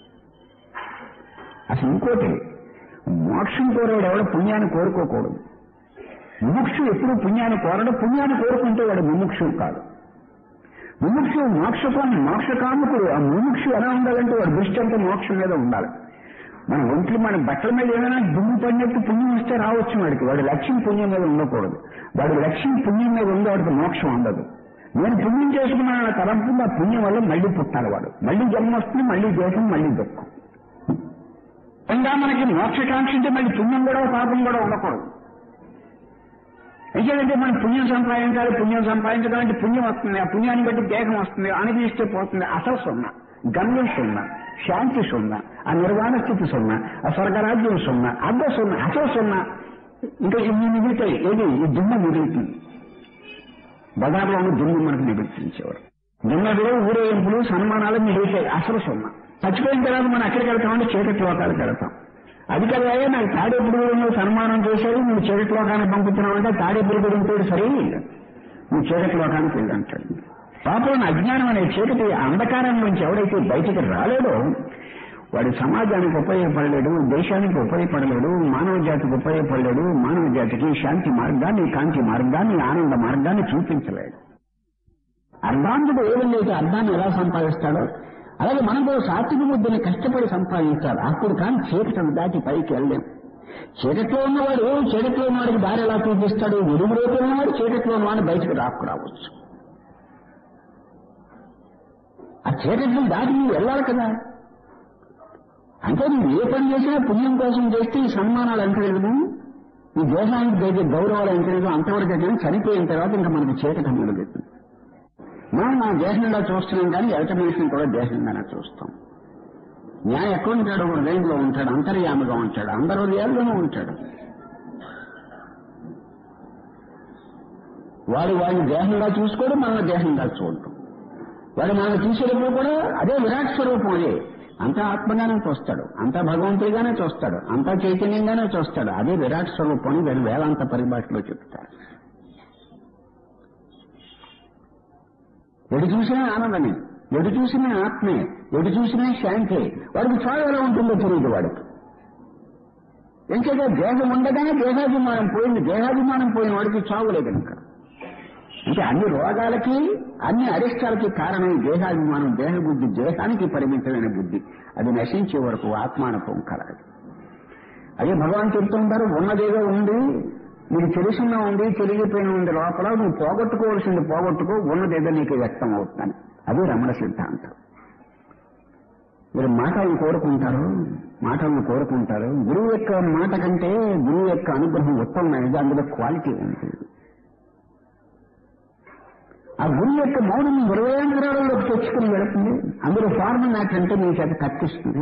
అసలు ఇంకోటి, మోక్షం కోరేవాడు ఎవడో పుణ్యాన్ని కోరుకోకూడదు. ముముక్షు ఎప్పుడు పుణ్యాన్ని కోరడు. పుణ్యాన్ని కోరుకుంటే వాడు ముముక్షు కాదు. ముముక్షు మోక్షకాన్ని మోక్షకాముకుడు. ఆ ముముక్షు ఎలా ఉండాలంటే వాడు దృష్టి అంతా మోక్షం మీద ఉండాలి. మన ఒంట్లు మన బట్టల మీద ఏమైనా దుమ్ము పడినట్టు పుణ్యం వస్తే రావచ్చు వాడికి. వాడి లక్ష్యం పుణ్యం మీద ఉండకూడదు. వాడి లక్ష్యం పుణ్యం మీద ఉందో వాడికి మోక్షం ఉండదు. నేను పుణ్యం చేసుకున్నాను తలంపు ఆ పుణ్యం వల్ల మళ్ళీ పుట్టాలి వాడు. మళ్ళీ జన్మ వస్తుంది, మళ్ళీ దేశం, మళ్ళీ దుఃఖం. ఇంకా మనకి మోక్షకాంక్ష అంటే మళ్ళీ పుణ్యం కూడా పాపం కూడా ఉండకూడదు. ఎందుకంటే మనం పుణ్యం సంపాదించాలి, పుణ్యం సంపాదించడం అంటే పుణ్యం వస్తుంది, ఆ పుణ్యాన్ని బట్టి దేహం వస్తుంది, అనుభవిస్తే పోతుంది. అసలు సున్నా, గమ్యం సున్నా, శాంతి సున్నా, ఆ నిర్వాణ స్థితి సున్నా, ఆ స్వర్గరాజ్యం సున్నా, అడ్డ సున్నా, అసలు సున్నా. ఇంకా ఇన్ని మిగులుతాయి. ఏది ఈ దుమ్మ మిగులుతుంది. బజార్లో ఉన్న దుమ్ము మనకు నివర్తించేవారు. దుమ్మలో ఊరేగింపులు సన్మానాలు మిగులుతాయి. అసలు సున్నా. చచ్చిపోయిన తర్వాత మనం ఎక్కడికి వెళ్తామంటే చీకటి లోకాలకు వెళ్తాం. అది కదా నాకు తాడేపురుగుడు సన్మానం చేశారు, నువ్వు చీకటి లోకానికి పంపుతున్నావు అంటే తాడేపురుగుడు ఉంటాడు సరే నువ్వు చీకటి లోకానికి వెళ్ళంటాడు. పాపం అజ్ఞానం అనే చీకటి అంధకారం నుంచి ఎవడైతే బయటికి రాలేడో వాడు సమాజానికి ఉపయోగపడలేడు, దేశానికి ఉపయోగపడలేడు, మానవ జాతికి ఉపయోగపడలేడు, మానవ జాతికి శాంతి మార్గాన్ని, కాంతి మార్గాన్ని, ఆనంద మార్గాన్ని చూపించలేడు. అర్ధాంతుడు ఏ విధంగా అయితే అర్ధాన్ని ఎలా సంపాదిస్తాడో అలాగే మనకు సాత్విక బుద్ధిని కష్టపడి సంపాదించాలి. అప్పుడు కానీ చీకటిని దాటి పైకి వెళ్ళలేం. చీకట్లో ఉన్నవాడు చీకట్లో ఉన్నవాడికి దారి ఎలా చూపిస్తాడు? వెలుగు రేపు ఉన్నవాడు చీకట్లో ఉన్నవాడు బయటకు రాకురావచ్చు. ఆ చీకటిని దాటి నువ్వు వెళ్ళాలి కదా. అంటే నువ్వు ఏ పని చేసినా పుణ్యం కోసం చేస్తే ఈ సన్మానాలు ఎంతలేదు, ఈ దేశానికి దగ్గర గౌరవాలు ఎంతలేదు, అంతవరకు అయితే చనిపోయిన తర్వాత ఇంకా మనకి చీకటి మొదలెడుతుంది. మనం మన దేశంలో చూస్తున్నాం కానీ ఎలక మనిషిని కూడా దేశంగానే చూస్తాం. న్యాయం ఎక్కడ ఉంటాడు? హృదయంలో ఉంటాడు, అంతర్యామిగా ఉంటాడు, అందరి హృదయాల్లోనూ ఉంటాడు. వాడు వాడిని దేహంగా చూసుకోవడం, మన దేహంగా చూడటం. వాడు మనం చూసేటప్పుడు కూడా అదే విరాట్ స్వరూపం. అదే అంతా ఆత్మగానే చూస్తాడు, అంతా భగవంతుడిగానే చూస్తాడు, అంతా చైతన్యంగానే చూస్తాడు. అదే విరాట్ స్వరూపం అని వీళ్ళు వేదాంత పరిభాషలో చెప్తారు. ఎటు చూసినా ఆనందమే, ఎటు చూసినా ఆత్మే, ఎటు చూసినా శాంతే. వాడికి చావు ఎలా ఉంటుందో తెలియదు వాడికి. ఎంచేత దేహం ఉండగానే దేహాభిమానం పోయింది. దేహాభిమానం పోయిన వాడికి చావులే కనుక. అంటే అన్ని రోగాలకి, అన్ని అరిష్టాలకి కారణం దేహాభిమానం, దేహబుద్ధి, దేహానికి పరిమితమైన బుద్ధి. అది నశించే వరకు ఆత్మానుభవం కలగదు. అదే భగవాన్ చెప్తూ ఉంటారు, ఉన్నదేదో ఉంది, నీకు తెలుసున్నా ఉంది, తెలియపోయిన ఉంది లోపల, నువ్వు పోగొట్టుకోవాల్సింది పోగొట్టుకో, ఉన్నదేదో నీకు వ్యక్తం అవుతుందని. అదే రమణ సిద్ధాంతం. మీరు మాటలను కోరుకుంటారు, మాటలను కోరుకుంటారు. గురువు యొక్క మాట కంటే గురువు యొక్క అనుగ్రహం ఉత్తమమైనది, అందులో క్వాలిటీ ఉంది. ఆ గురువు యొక్క మౌనం హృదయాంతరాలలోకి తెచ్చుకుని వెళుతుంది. అందులో ఫార్మల్ మ్యాటర్ అంటే మీ చేత కత్తిస్తుంది.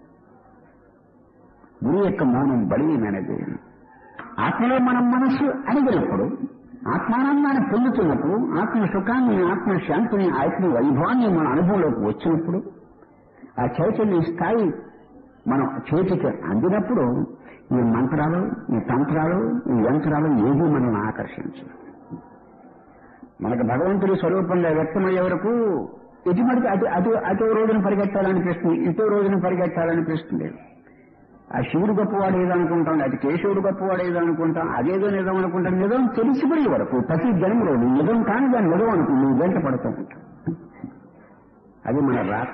గురువు యొక్క మౌనం బలీయమైనది. ఆత్మలో మనం మనస్సు అడిగినప్పుడు, ఆత్మానందాన్ని పొందుతున్నప్పుడు, ఆత్మ సుఖాన్ని, ఆత్మ శాంతిని, ఆత్మ వైభవాన్ని మన అనుభవంలోకి వచ్చినప్పుడు, ఆ చైతన్య స్థాయి మనం చేతికి అందినప్పుడు ఈ మంత్రాలు, ఈ తంత్రాలు, ఈ యంత్రాలు ఏది మనల్ని ఆకర్షించవు. మనకు భగవంతుడి స్వరూపంగా వ్యక్తమయ్యే వరకు ఎటువంటి అటు అటు అటో రోజున పరిగెత్తాలనిపిస్తుంది, ఇటో రోజున పరిగెత్తాలనిపిస్తుంది. ఆ శివుడు గొప్పవాడు ఏదో అనుకుంటాం, అది కేశవుడు గొప్పవాడు ఏదో అనుకుంటాం, అదేదో నిజం అనుకుంటాం. నిజం తెలిసిపోయే వరకు ప్రతి జన్మలో నిజం కానీ దాన్ని నిజం అనుకుని నువ్వు వెంట పడుతూ ఉంటావు. అది మన రాత.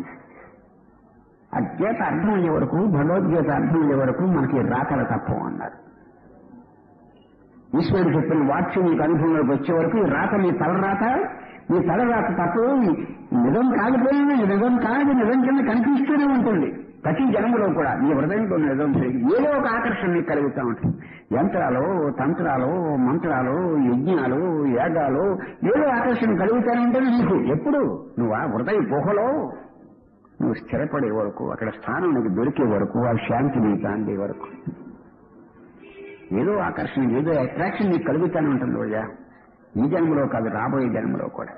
అద్గీత అర్థం అయ్యే వరకు, భగవద్గీత అర్థం అయ్యే వరకు మనకి రాతల తప్పం అన్నారు. ఈశ్వరుడు చెప్పిన వాక్యం నీకు అనుభవంలోకి వచ్చే వరకు ఈ రాత నీ తలరాత, నీ తలరాత తప్ప నిజం కాకపోయినా నిజం కాదు, నిజం కింద కనిపిస్తూనే ఉంటుంది. ప్రతి జన్మలో కూడా నీ హృదయంలో నిజం చేసి ఏదో ఒక ఆకర్షణ నీకు కలుగుతూ ఉంటుంది. యంత్రాలు, తంత్రాలు, మంత్రాలు, యజ్ఞాలు, యాగాలు ఏదో ఆకర్షణ కలుగుతూనే ఉంటుంది నీకు. ఎప్పుడు నువ్వు ఆ హృదయ గుహలో నువ్వు స్థిరపడే వరకు, అక్కడ స్థానం నీకు దొరికే వరకు, ఆ శాంతి నీకు అందే వరకు ఏదో ఆకర్షణ, ఏదో అట్రాక్షన్ నీకు కలుగుతూనే ఉంటుంది. రోజా ఈ జన్మలో కాదు, రాబోయే జన్మలో కూడా.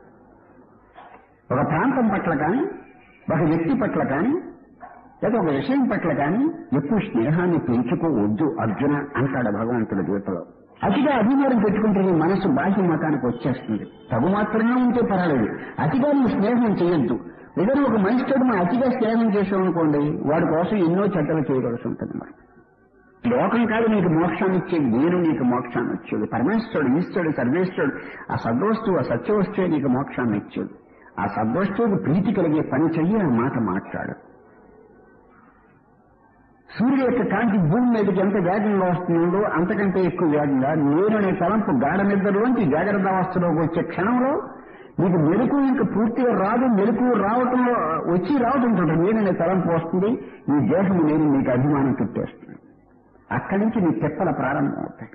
ఒక ప్రాంతం పట్ల కానీ, ఒక వ్యక్తి పట్ల కానీ, లేదా ఒక విషయం పట్ల కానీ ఎక్కువ స్నేహాన్ని పెంచుకోవద్దు అర్జున అంటాడు భగవంతుడి గీతలో. అతిగా అభిమానం పెట్టుకుంటే నీ మనసు బాహ్య మతానికి వచ్చేస్తుంది. తగు మాత్రమే ఉంటే పర్వాలేదు, అతిగా నువ్వు స్నేహం చేయొద్దు. ఏదైనా ఒక మనిషితో మనం అతిగా స్నేహం చేసామనుకోండి, వాడి కోసం ఎన్నో చెడ్డలు చేయవలసి ఉంటుంది. మరి లోకం కాదు నీకు మోక్షాన్ని ఇచ్చేది, నేను నీకు మోక్షాన్ని ఇచ్చేది. పరమేశ్వరుడు, ఈశ్వరుడు, సర్వేశ్వరుడు, ఆ సద్వస్తువు, ఆ సత్యవస్తువే నీకు మోక్షాన్ని ఇచ్చేది. ఆ సద్వస్తువుకు ప్రీతి కలిగే పని చెయ్యి, ఆ మాట మాట్లాడు. సూర్యుడు యొక్క కాంతి భూమి మీదకి ఎంత వేగంగా వస్తుందో అంతకంటే ఎక్కువ వేగంగా నేను అనే తలంపు గాఢ నిద్రలోంచి జాగ్రత్త అవస్థలోకి వచ్చే క్షణంలో మీకు మెలకు ఇంకా పూర్తిగా రాదు, మెలకు రావటంలో వచ్చి రావటం చూడండి నేననే తలంపు వస్తుంది, ఈ దేహం నేను మీకు అభిమానం చుట్టేస్తుంది. అక్కడి నుంచి నీ తెప్పల ప్రారంభం అవుతాయి.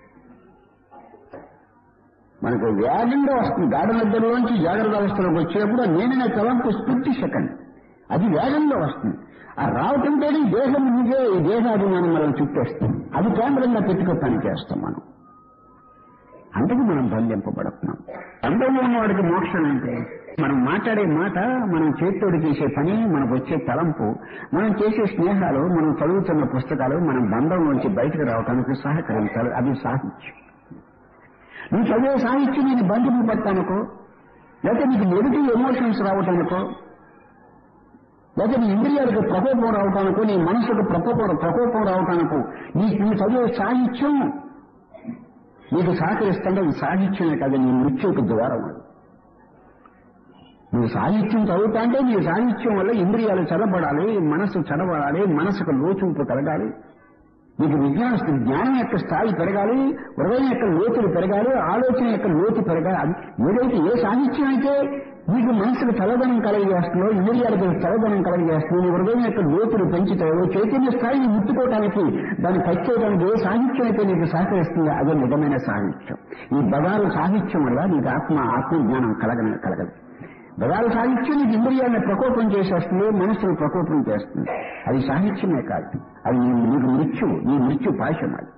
మనకు వేగంగా వస్తుంది, గాఢ నిద్రలోంచి జాగ్రత్త అవస్థలోకి వచ్చేటప్పుడు నేననే తలంపు స్ఫూర్తి సెకండ్ అది వేగంగా వస్తుంది. ఆ రావటంతో ఈ దేహం నీకే ఈ దేహాభిమానం మనం చుట్టేస్తాం, అది కేంద్రంగా పెట్టుకో పని చేస్తాం మనం. అందుకు మనం బంధింపబడుతున్నాం. బంధంలో ఉన్నవాడికి మోక్షం అంటే మనం మాట్లాడే మాట, మనం చేతితోటి చేసే పని, మనకు వచ్చే తలంపు, మనం చేసే స్నేహాలు, మనం చదువుతున్న పుస్తకాలు మనం బంధం నుంచి బయటకు రావడానికి సహకరించాలి. అది సాహిత్యం. నువ్వు చదివే సాహిత్యం నేను బంధింపు పడతానుకో, లేకపోతే నీకు నెగిటివ్ ఎమోషన్స్ రావటానికో, లేకపోతే నీ ఇంద్రియాలకు ప్రకోపం రావటానికో, నీ మనసుకు ప్రకోపం ప్రకోపం రావటానికో నీ నువ్వు చదివే సాహిత్యం నీకు సహకరిస్తుంటే అది సాహిత్యమే కాదు, నీ మృత్యుకు ద్వారం. అది నువ్వు సాహిత్యం చదువుతా అంటే నీ సాహిత్యం వల్ల ఇంద్రియాలు చదవబడాలి, మనసు చదవడాలి, మనసుకు లోచూపు కలగాలి, నీకు విజ్ఞాన జ్ఞానం యొక్క స్థాయి పెరగాలి, హృదయం యొక్క లోతులు పెరగాలి, ఆలోచన యొక్క లోతు పెరగాలి. ఏదైతే ఏ సాహిత్యం అయితే నీకు మనసుకు చదవదనం కలగజేస్తుందో, ఇంద్రియాలకు చదవదనం కలగజేస్తుందో, నీ హృదయం యొక్క లోతులు పెంచుతాయో, చైతన్య స్థాయిని ముట్టుకోవడానికి దాన్ని టచ్ చేయడానికి ఏ సాహిత్యం అయితే నీకు సహకరిస్తుందో అదే నిజమైన సాహిత్యం. ఈ బదారు సాహిత్యం వల్ల నీకు ఆత్మ ఆత్మజ్ఞానం కలగ కలగదు. బదారు సాహిత్యం నీకు ఇంద్రియాలను ప్రకోపం చేసేస్తుంది, మనసును ప్రకోపం చేస్తుంది. అది సాహిత్యమే కాదు, అది నీకు మృత్యు, నీ మృత్యు పాశం. అది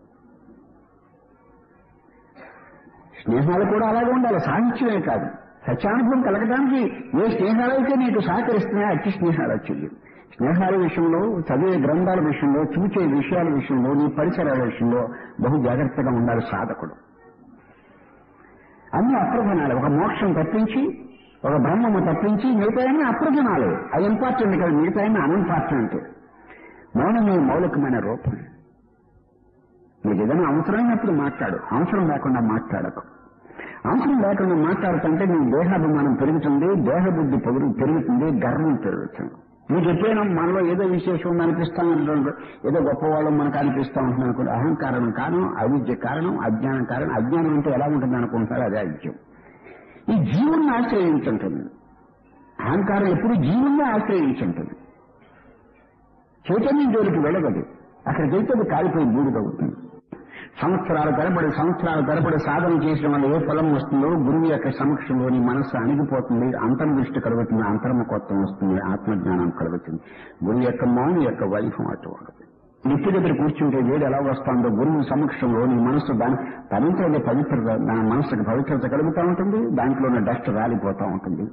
స్నేహాలు కూడా అలాగే ఉండాలి, సాహిత్యమే కాదు. సత్యానుభవం కలగడానికి ఏ స్నేహాలైతే నీకు సహకరిస్తున్నాయో అతి స్నేహాలు వచ్చేది. స్నేహాల విషయంలో, చదివే గ్రంథాల విషయంలో, చూచే విషయాల విషయంలో, నీ పరిసరాల విషయంలో బహు జాగ్రత్తగా ఉండాలి సాధకుడు. అన్ని అప్రధానాలు, ఒక మోక్షం తప్పించి, ఒక బ్రహ్మము తప్పించి మిగతా అప్రధానాలు. అది ఇంపార్టెంట్ కదా, మిగతా అన్ఇంపార్టెంట్. మౌనమే మౌలికమైన రూపం. నీకు ఏదైనా అవసరమైనప్పుడు మాట్లాడు, అవసరం లేకుండా మాట్లాడకు. అవసరం లేకుండా మాట్లాడుతుంటే నీ దేహాభిమానం పెరుగుతుంది, దేహబుద్ధి పెరుగుతుంది, గర్వం పెరుగుతుంది. నీకు ఎప్పుడైనా మనలో ఏదో విశేషం ఉందని అనిపిస్తా ఉంటుంది, ఏదో గొప్పవాళ్ళం మనకు అనిపిస్తా ఉంటున్నాను కూడా. అహంకారం కారణం, అవిద్య కారణం, అజ్ఞానం కారణం. అజ్ఞానం అంటే ఎలా ఉంటుంది అనుకుంటారు, అదే అవిద్యం. ఈ జీవుల్ని ఆశ్రయించుంటుంది. అహంకారం ఎప్పుడు జీవుల్ని ఆశ్రయించుంటుంది. చైతన్యం జోలికి వెళ్ళగదు, అక్కడికి వెళ్తే అది కాలిపోయి బూడిదవుతుంది. సంవత్సరాలు తరబడి సంవత్సరాలు తరబడి సాధన చేయడం వల్ల ఏ ఫలం వస్తుందో గురువు యొక్క సమక్షంలోని మనస్సు అణిగిపోతుంది, అంతర్దృష్టి కలుగుతుంది, అంతర్ముఖత్వం వస్తుంది, ఆత్మజ్ఞానం కలుగుతుంది. గురువు యొక్క మౌని యొక్క వైభవం అటువంటిది. నిత్య దగ్గర కూర్చుంటే వేడి ఎలా వస్తుందో గురువు సమక్షంలో నీ మనస్సు దాని పవిత్రత పవిత్రత దాని మనస్సుకు పవిత్రత కలుగుతూ ఉంటుంది, దాంట్లోనే డస్ట్ రాలిపోతూ ఉంటుంది.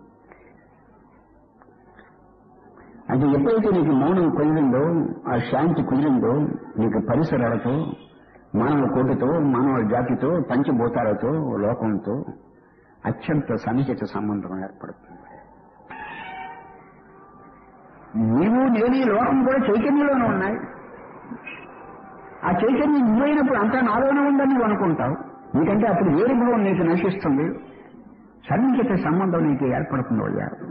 అంటే ఎప్పుడైతే నీకు మౌనం కుదిరిందో, ఆ శాంతి కుదిరిందో, నీకు పరిసరాలతో, మానవ కోటితో, మానవ జాతితో, పంచభూతాలతో, లోకంతో అత్యంత సన్నిహిత సంబంధం ఏర్పడుతుంది. నీవు నేను ఈ లోకం కూడా చైతన్యంలోనే ఉన్నాయి. ఆ చైతన్యం నువ్వైనప్పుడు అంతా నాలోనే ఉందని నువ్వు అనుకుంటావు. నీకంటే అప్పుడు వేరు భావం నీకు నశిస్తుంది, సన్నిహిత సంబంధం నీకు ఏర్పడుతుందో.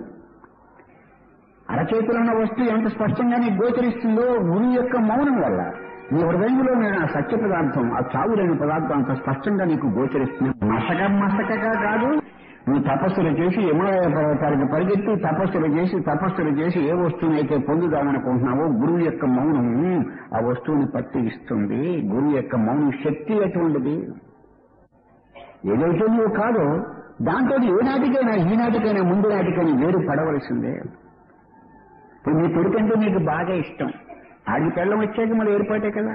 అరచేతిలో ఉన్న వస్తువు ఎంత స్పష్టంగా నీకు గోచరిస్తుందో గురువు యొక్క మౌనం వల్ల నీ హృదయంలో నేను ఆ సత్య పదార్థం, ఆ చావులేని పదార్థం అంత స్పష్టంగా నీకు గోచరిస్తుంది. మసక మసకగా కాదు, నువ్వు తపస్సులు చేసి హిమాలయ పర్వతాలకు పరిగెత్తి తపస్సులు చేసి తపస్సులు చేసి ఏ వస్తువునైతే పొందుదామనుకుంటున్నావో గురువు యొక్క మౌనం ఆ వస్తువుని పట్టి ఇస్తుంది. గురువు యొక్క మౌనం శక్తి ఎటువంటిది. ఏదైతే నువ్వు కాదో దాంతో ఏనాటికైనా ఈనాటికైనా ముందు నాటికైనా వేరు పడవలసిందే. ఇప్పుడు నీ కొడుకంటే నీకు బాగా ఇష్టం, ఆడికి పెళ్ళం వచ్చాక మళ్ళీ ఏర్పాటే కదా.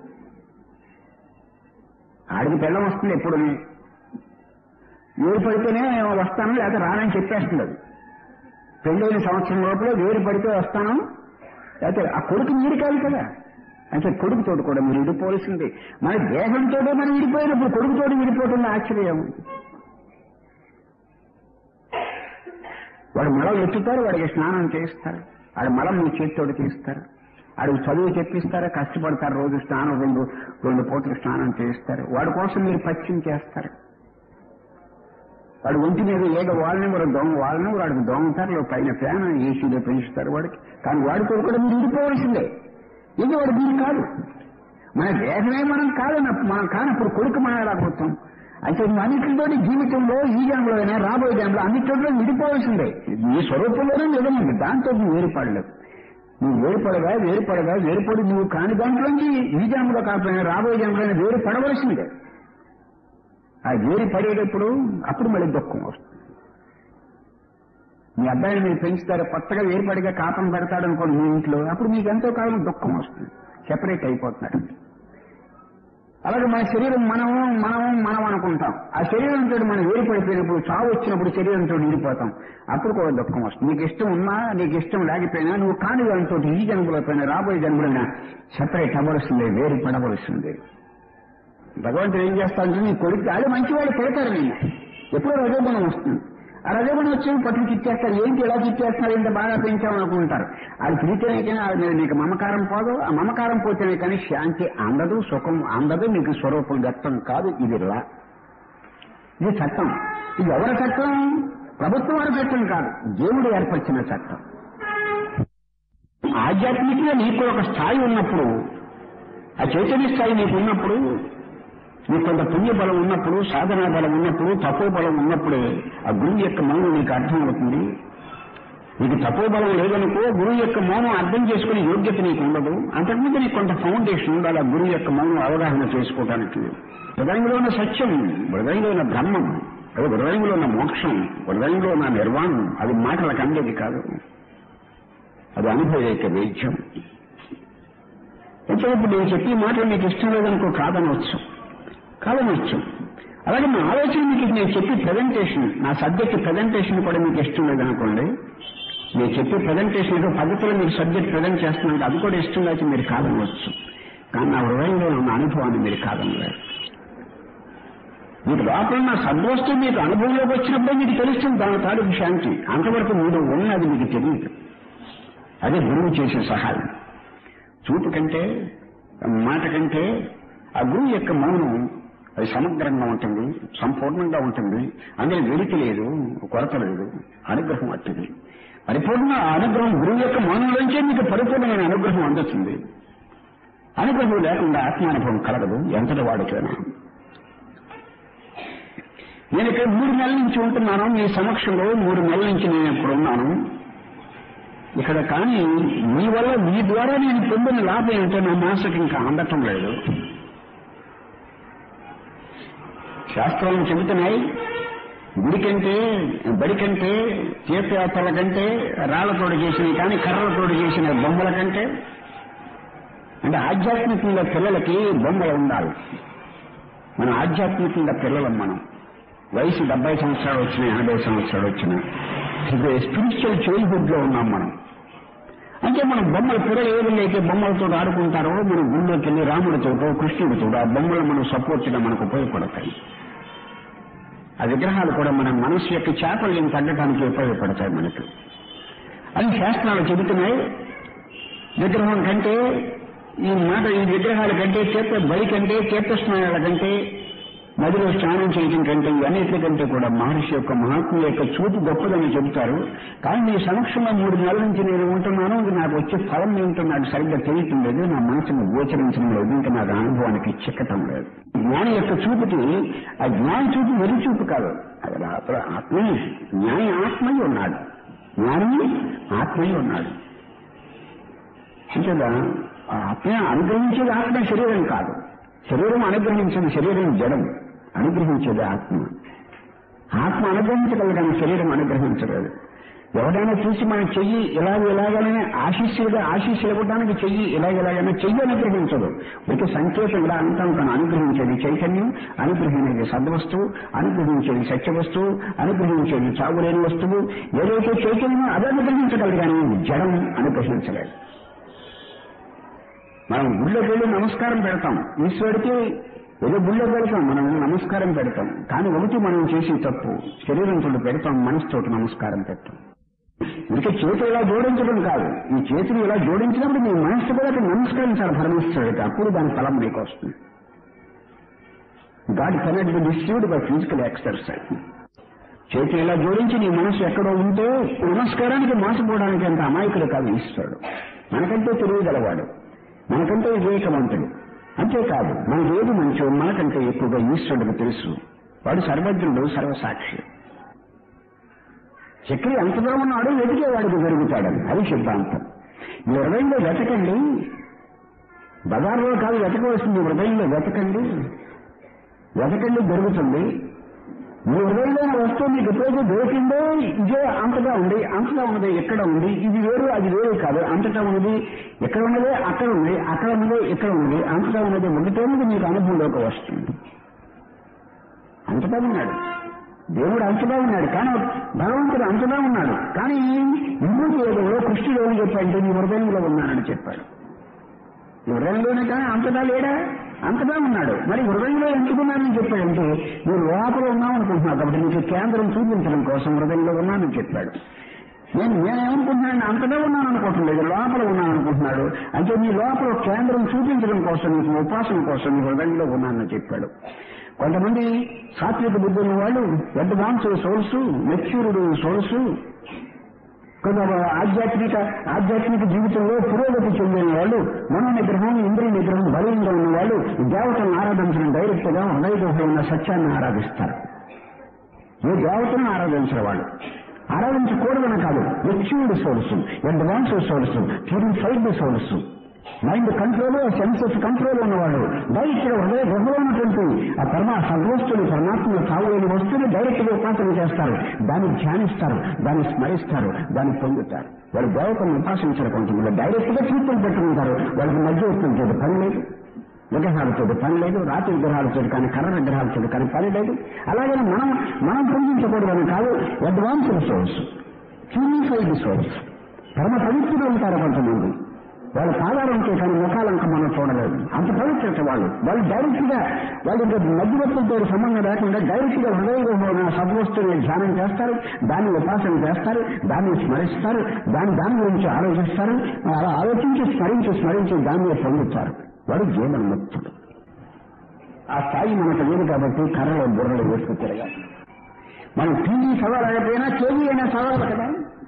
ఆడికి పెళ్ళం వస్తుంది ఎప్పుడు వేరు పడితేనే వస్తాను, లేకపోతే రానని చెప్పేస్తుంది. అది పెళ్ళైన సంవత్సరం లోపల వేరు పడితే వస్తాను, లేకపోతే ఆ కొడుకు మీరు కాదు కదా. అంటే కొడుకుతోటి కూడా మీరు విడిపోవలసింది. మన దేహంతో మనం విడిపోయినప్పుడు కొడుకుతోటి విడిపోతున్న ఆశ్చర్యం. వాడు మలం ఎత్తుతారు, వాడికి స్నానం చేయిస్తారు, వాడి మలం మీ చేతితోటి తీస్తారు, వాడికి చదువు చెప్పిస్తారు, కష్టపడతారు, రోజు స్నానం రెండు రెండు పూటలు స్నానం చేయిస్తారు, వాడి కోసం మీరు పచ్చిం చేస్తారు. వాడు ఒంటి మీద ఏదో వాళ్ళని వాడు దొంగ వాళ్ళని వాడికి దొంగతారు, పైన ఫ్యాన్ ఏసీలో పెంచుతారు వాడికి. కానీ వాడితో కూడా మీరు విడిపోవలసిందే. ఇది వాడు మీరు కాదు. మన దేహమే మనం కాదన్న మనం కానప్పుడు కొడుకు మనం ఎలా పోతాం? అయితే నువ్వు అన్నింటితో జీవితంలో ఈ జన్మలో అయినా రాబోయే జన్మలో అన్నింటిలో విడిపోవాల్సిందే. నీ స్వరూపంలోనే నిజమైంది, దాంతో నువ్వు వేరుపడలేవు. నువ్వు వేరుపడగా వేరుపడగా వేరుపడి నువ్వు కాని దాంట్లోంచి ఈ జన్మలో కాకపోయినా రాబోయే జన్మలో వేరు పడవలసిందే. ఆ వేరు పడేటప్పుడు అప్పుడు మళ్ళీ దుఃఖం వస్తుంది. మీ అబ్బాయిని మీరు పెంచుతారు, కొత్తగా వేరుపడిగా కాపం పెడతాడు అనుకోండి మీ ఇంట్లో, అప్పుడు మీకు ఎంతో కాలం దుఃఖం వస్తుంది, సెపరేట్ అయిపోతున్నారు. అలాగే మన శరీరం మనం మనం మనం అనుకుంటాం. ఆ శరీరంతో మనం వేరుపడిపోయినప్పుడు, చావు వచ్చినప్పుడు శరీరంతో విడిపోతాం, అప్పుడు కూడా దుఃఖం వస్తుంది. నీకు ఇష్టం ఉన్నా నీకు ఇష్టం లేకపోయినా నువ్వు కాని దాంతో ఈ జన్మలో పోయినా రాబోయే జన్మలైనా సెపరేట్ అవ్వవలసిందే, వేరు పడవలసిందే. భగవంతుడు ఏం చేస్తానంటే నీ కొడుకు అదే మంచివాళ్ళు పెడతారు. నేను ఎప్పుడో రజోగుణం వస్తుంది, ఆ రజోగుణం వచ్చి పట్టుకు చిచ్చేస్తారు. ఏంటి ఎలా చిచ్చేస్తున్నారు, ఇంత బాగా పెంచామనుకుంటారు. అది తిరిగితేనే కానీ అది నీకు మమకారం పోదు. ఆ మమకారం పోతేనే కానీ శాంతి అందదు, సుఖం అందదు, నీకు స్వరూపం వ్యక్తం కాదు. ఇది లా, ఇది చట్టం. ఇది ఎవరి చట్టం? ప్రభుత్వం వారి చట్టం కాదు, దేవుడు ఏర్పరిచిన చట్టం. ఆధ్యాత్మికంగా నీకు ఒక స్థాయి ఉన్నప్పుడు, ఆ చైతన్య స్థాయి నీకు ఉన్నప్పుడు, నీకు కొంత పుణ్య బలం ఉన్నప్పుడు, సాధనా బలం ఉన్నప్పుడు, తపో బలం ఉన్నప్పుడే ఆ గురువు యొక్క మౌనం నీకు అర్థమవుతుంది. నీకు తపో బలం లేదనుకో, గురువు యొక్క మౌనం అర్థం చేసుకునే యోగ్యత నీకు ఉండదు. అంతకుముందు నీకు కొంత ఫౌండేషన్ ఉండాలి ఆ గురువు యొక్క మౌనం అవగాహన చేసుకోవడానికి. హృదయంలో ఉన్న సత్యం, హృదయంలో ఉన్న బ్రహ్మం, హృదయంలో ఉన్న మోక్షం, హృదయంలో ఉన్న నిర్వాణం, అది మాటలకు అందేది కాదు, అది అనుభవేక వేద్యం. ఎంతసేపు నేను చెప్పే మాటలు మీకు ఇష్టం లేదనుకో, కాదనవచ్చు కాదనవచ్చు అలాగే నా ఆలోచన మీకు నేను చెప్పి ప్రజెంటేషన్, నా సబ్జెక్ట్ ప్రజెంటేషన్ కూడా మీకు ఇష్టం లేదనుకోండి, నేను చెప్పే ప్రజెంటేషన్ ఏదో పద్ధతిలో మీరు సబ్జెక్ట్ ప్రజెంట్ చేస్తున్నారంటే అది కూడా ఇష్టం లేకపోతే మీరు కాదనవచ్చు. కానీ నా హృదయంలో ఉన్న అనుభవాన్ని మీరు కాదనలేరు. మీకు లోపల నా సద్వస్తువు మీకు అనుభవంలోకి వచ్చినప్పుడే మీకు తెలుస్తుంది దాని తాలూకు శాంతి. అంతవరకు మీరు ఉన్నది మీకు తెలియదు. అదే గురువు చేసే సహాయం. చూపు కంటే మాట కంటే ఆ గురువు యొక్క మౌనం అది సమగ్రంగా ఉంటుంది, సంపూర్ణంగా ఉంటుంది. అందులో వెలికి లేదు, కొరత లేదు, అనుగ్రహం అట్టిది. పరిపూర్ణ అనుగ్రహం గురువు యొక్క మౌనంలోంచే మీకు పరిపూర్ణమైన అనుగ్రహం అందుతుంది. అనుగ్రహం లేకుండా ఆత్మానుభవం కలగదు ఎంతటి వాడికైనా. నేను ఇక్కడ మూడు నెలల నుంచి ఉంటున్నాను మీ సమక్షంలో, మూడు నెలల నుంచి నేను ఇప్పుడు ఉన్నాను ఇక్కడ. కానీ మీ వల్ల మీ ద్వారా నేను పొందిన లాభం ఏంటో నా మనసుకి ఇంకా అందటం లేదు. శాస్త్రాలను చెబుతున్నాయి, గుడి కంటే బడి కంటే తీర్థయాత్రల కంటే రాళ్లతోడు చేసినవి కానీ కర్రలతోడు చేసిన బొమ్మల కంటే, అంటే ఆధ్యాత్మికంగా పిల్లలకి బొమ్మలు ఉండాలి. మన ఆధ్యాత్మికంగా పిల్లలం. మనం వయసు డెబ్బై సంవత్సరాలు వచ్చినా ఎనభై సంవత్సరాలు వచ్చినా ఇప్పుడు స్పిరిచువల్ చైల్డ్హుడ్ లో ఉన్నాం మనం. అంటే మనం బొమ్మల పిల్లలు ఏ విధంగా అయితే బొమ్మలతో ఆడుకుంటారో, మనం గుళ్ళోకి వెళ్ళి రాముడితోటో కృష్ణుడితోటో ఆ బొమ్మలు మనం సపోర్ట్గా మనకు ఉపయోగపడతాయి. ఆ విగ్రహాలు కూడా మన మనసు యొక్క చాపల్యం తగ్గడానికి ఉపయోగపడతాయి మనకు. అది శాస్త్రాలు చెబుతున్నాయి. విగ్రహం కంటే ఈ మాట ఈ విగ్రహాల కంటే తీర్థ బలి కంటే తీర్థస్నానాల కంటే నదిలో స్నానం చేయడం కంటే అన్నిటికంటే కూడా మహర్షి యొక్క మహాత్మ యొక్క చూపు గొప్పదని చెబుతారు. కానీ నీ సమక్షంలో మూడు నెలల నుంచి నేను ఉంటున్నాను, ఇది నాకు వచ్చే ఫలం ఏంటో నాకు సరిగ్గా తెలియటం లేదు, నా మనసును గోచరించడం లేదు, ఇంకా నాకు అనుభవానికి చిక్కటం లేదు. జ్ఞాని యొక్క చూపుకి ఆ జ్ఞాని చూపు వెలి చూపు కాదు, అది ఆత్మీయ జ్ఞాని ఆత్మయ్య ఉన్నాడు, జ్ఞాని ఆత్మయ్య ఉన్నాడు. అంతేగా ఆత్మ అనుగ్రహించేది ఆత్మ, శరీరం కాదు. శరీరం అనుగ్రహించేది, శరీరం జడం, అనుగ్రహించేది ఆత్మ. ఆత్మ అనుగ్రహించగలగానే శరీరం అనుగ్రహించలేదు. ఎవరైనా చూసి మన చెయ్యి ఇలాగ ఇలాగనే ఆశీస్సులుగా ఆశీస్సులు ఇవ్వడానికి చెయ్యి ఇలాగ ఇలాగనే చెయ్యి అనుగ్రహించదు. ఒక సంకేతంగా అంతా తను అనుగ్రహించేది చైతన్యం, అనుగ్రహించేది సద్వస్తువు, అనుగ్రహించేది సత్య వస్తువు, అనుగ్రహించేది చావులేని వస్తువు. ఏదైతే చైతన్యం అది అనుగ్రహించగలదు కానీ జడం అనుగ్రహించలేదు. మనం గుళ్ళోకి వెళ్ళి నమస్కారం పెడతాం, ఈశ్వరుడికి ఏదో గుళ్ళో పెడతాం, మనం నమస్కారం పెడతాం. కానీ ఒకటి మనం చేసి తప్పు, శరీరంతో పెడతాం, మనసుతో నమస్కారం పెడతాం. ఇంకా చేతులు ఇలా జోడించడం కాదు, ఈ చేతులు ఇలా జోడించినప్పుడు మీ మనసు కూడా నమస్కరించాలి పరమేశ్వరుడికి, అప్పుడు దాని ఫలం మీకు వస్తుంది. God cannot be destroyed by physical exercise. చేతులు ఇలా జోడించి నీ మనసు ఎక్కడో ఉంటే నమస్కారానికి మోసపోవడానికి అంత అమాయకుడు కాదు ఈశ్వరుడు, మనకంటే తెలియగలవాడు. మనకంటే వివేకవంతుడు. అంతేకాదు మనకి ఏది మంచో మనకంటే ఎక్కువగా ఈశ్వరుడికి తెలుసు. వాడు సర్వజ్ఞుడు, సర్వసాక్షి. చక్రి ఎంతగా ఉన్నాడో వెతికే వాడికి దొరుకుతాడని అది సిద్ధాంతం. మీ హృదయంలో వెతకండి, బజార్లో కాదు వెతకవలసింది, హృదయంలో వెతకండి. వెతకండి దొరుకుతుంది. మీ హృదయంలో వస్తువు మీకు ఎప్పుడైతే దొరికిందో ఇదే అంతగా ఉంది, అంతగా ఉన్నది ఎక్కడ ఉంది, ఇది వేరు అది వేరు కాదు, అంతటా ఉన్నది ఎక్కడ ఉన్నదే అక్కడ ఉంది, అక్కడ ఉన్నదే ఇక్కడ ఉంది, అంతటా ఉన్నది ఒకటే మీకు అనుభవంలోకి వస్తుంది. అంతటా ఉన్నాడు దేవుడు, అంతటా ఉన్నాడు. కానీ భగవంతుడు అంతటా ఉన్నాడు. కానీ విభూతి యోగంలో కృష్ణుడు ఏమని చెప్పాడంటే నీ హృదయంలో ఉన్నానని చెప్పాడు. నీ హృదయంలోనే కానీ అంతటా లేడా? అంతటా ఉన్నాడు. మరి హృదయంలో ఎందుకున్నానని చెప్పాడంటే నువ్వు లోపల ఉన్నావు అనుకుంటున్నావు కాబట్టి నీకు కేంద్రం చూపించడం కోసం హృదయంలో ఉన్నానని చెప్పాడు. నేను నేనేమనుకుంటున్నాను, అంతటా ఉన్నాను అనుకుంటున్నాడు, లోపల ఉన్నాను అనుకుంటున్నాడు. అంటే నీ లోపల కేంద్రం చూపించడం కోసం, నీకు ఉపాసన కోసం నీ హృదయంలో ఉన్నానని చెప్పాడు. కొంతమంది సాత్విక బుద్ధి ఉన్న వాళ్ళు అడ్వాన్స్ సోల్స్, మెచ్యూర్డ్ సోల్స్, కొంత ఆధ్యాత్మిక ఆధ్యాత్మిక జీవితంలో పురోగతి చెందిన వాళ్ళు, మనో నిగ్రహం, ఇంద్రియ నిగ్రహం బలంగా ఉన్న వాళ్ళు దేవతలను ఆరాధించడం డైరెక్ట్ గా హృదయ ఉన్న సత్యాన్ని ఆరాధిస్తారు. ఏ దేవతలను ఆరాధించిన వాళ్ళు ఆరాధించకూడదని కాదు, matured souls, advance souls, purified souls, mind control, senses control ఉన్నవాడు డైరెక్ట్ గా హృదయ గృహలో ఉన్నటువంటి ఆ పరమా సర్వోస్తుని, పరమాత్మను సాగులేని వస్తువుని డైరెక్ట్ గా ఉపాసన చేస్తారు, దాన్ని ధ్యానిస్తారు, దాన్ని స్మరిస్తారు, దాన్ని పొందుతారు. వాళ్ళు దేవతలను ఉపాసించారు. కొంతమంది డైరెక్ట్ గా కీర్తన పెట్టుకుంటారు. వాళ్ళకి మధ్య వస్తుంది పని లేదు, విగ్రహాలతో పని లేదు, రాతి విగ్రహాలతో కానీ కర్ర విగ్రహాలతో కానీ పని లేదు. అలాగే మనం మనం పూజించకూడదని కాదు, అడ్వాన్స్డ్ సోర్స్, ప్యూరిఫైడ్ సోర్స్, పరమ పవిత్రులు ఉంటారు కొంతమంది. వాళ్ళ పాదాలంటే కానీ ముఖాలంక మనం చూడలేదు, అంత పవిత్రత వాళ్ళు. వాళ్ళు డైరెక్ట్ గా వాళ్ళు ఇంకా మధ్యవర్తులతో సంబంధం లేకుండా డైరెక్ట్ గా హృదయ సద్వస్తువుని ధ్యానం చేస్తారు, దాన్ని ఉపాసన చేస్తారు, దాన్ని స్మరిస్తారు, దాని దాని గురించి ఆలోచిస్తారు, అలా ఆలోచించి స్మరించి స్మరించి దాన్ని పొందుతారు. వాడు జీవన్ముక్తుడు. ఆ స్థాయి మనకు లేదు కాబట్టి కర్రలో బుర్రలు వేసుకు తిరగాలి. మనం టీవీ చదవలేకపోయినా కేవీ అయినా చదవాలి కదా.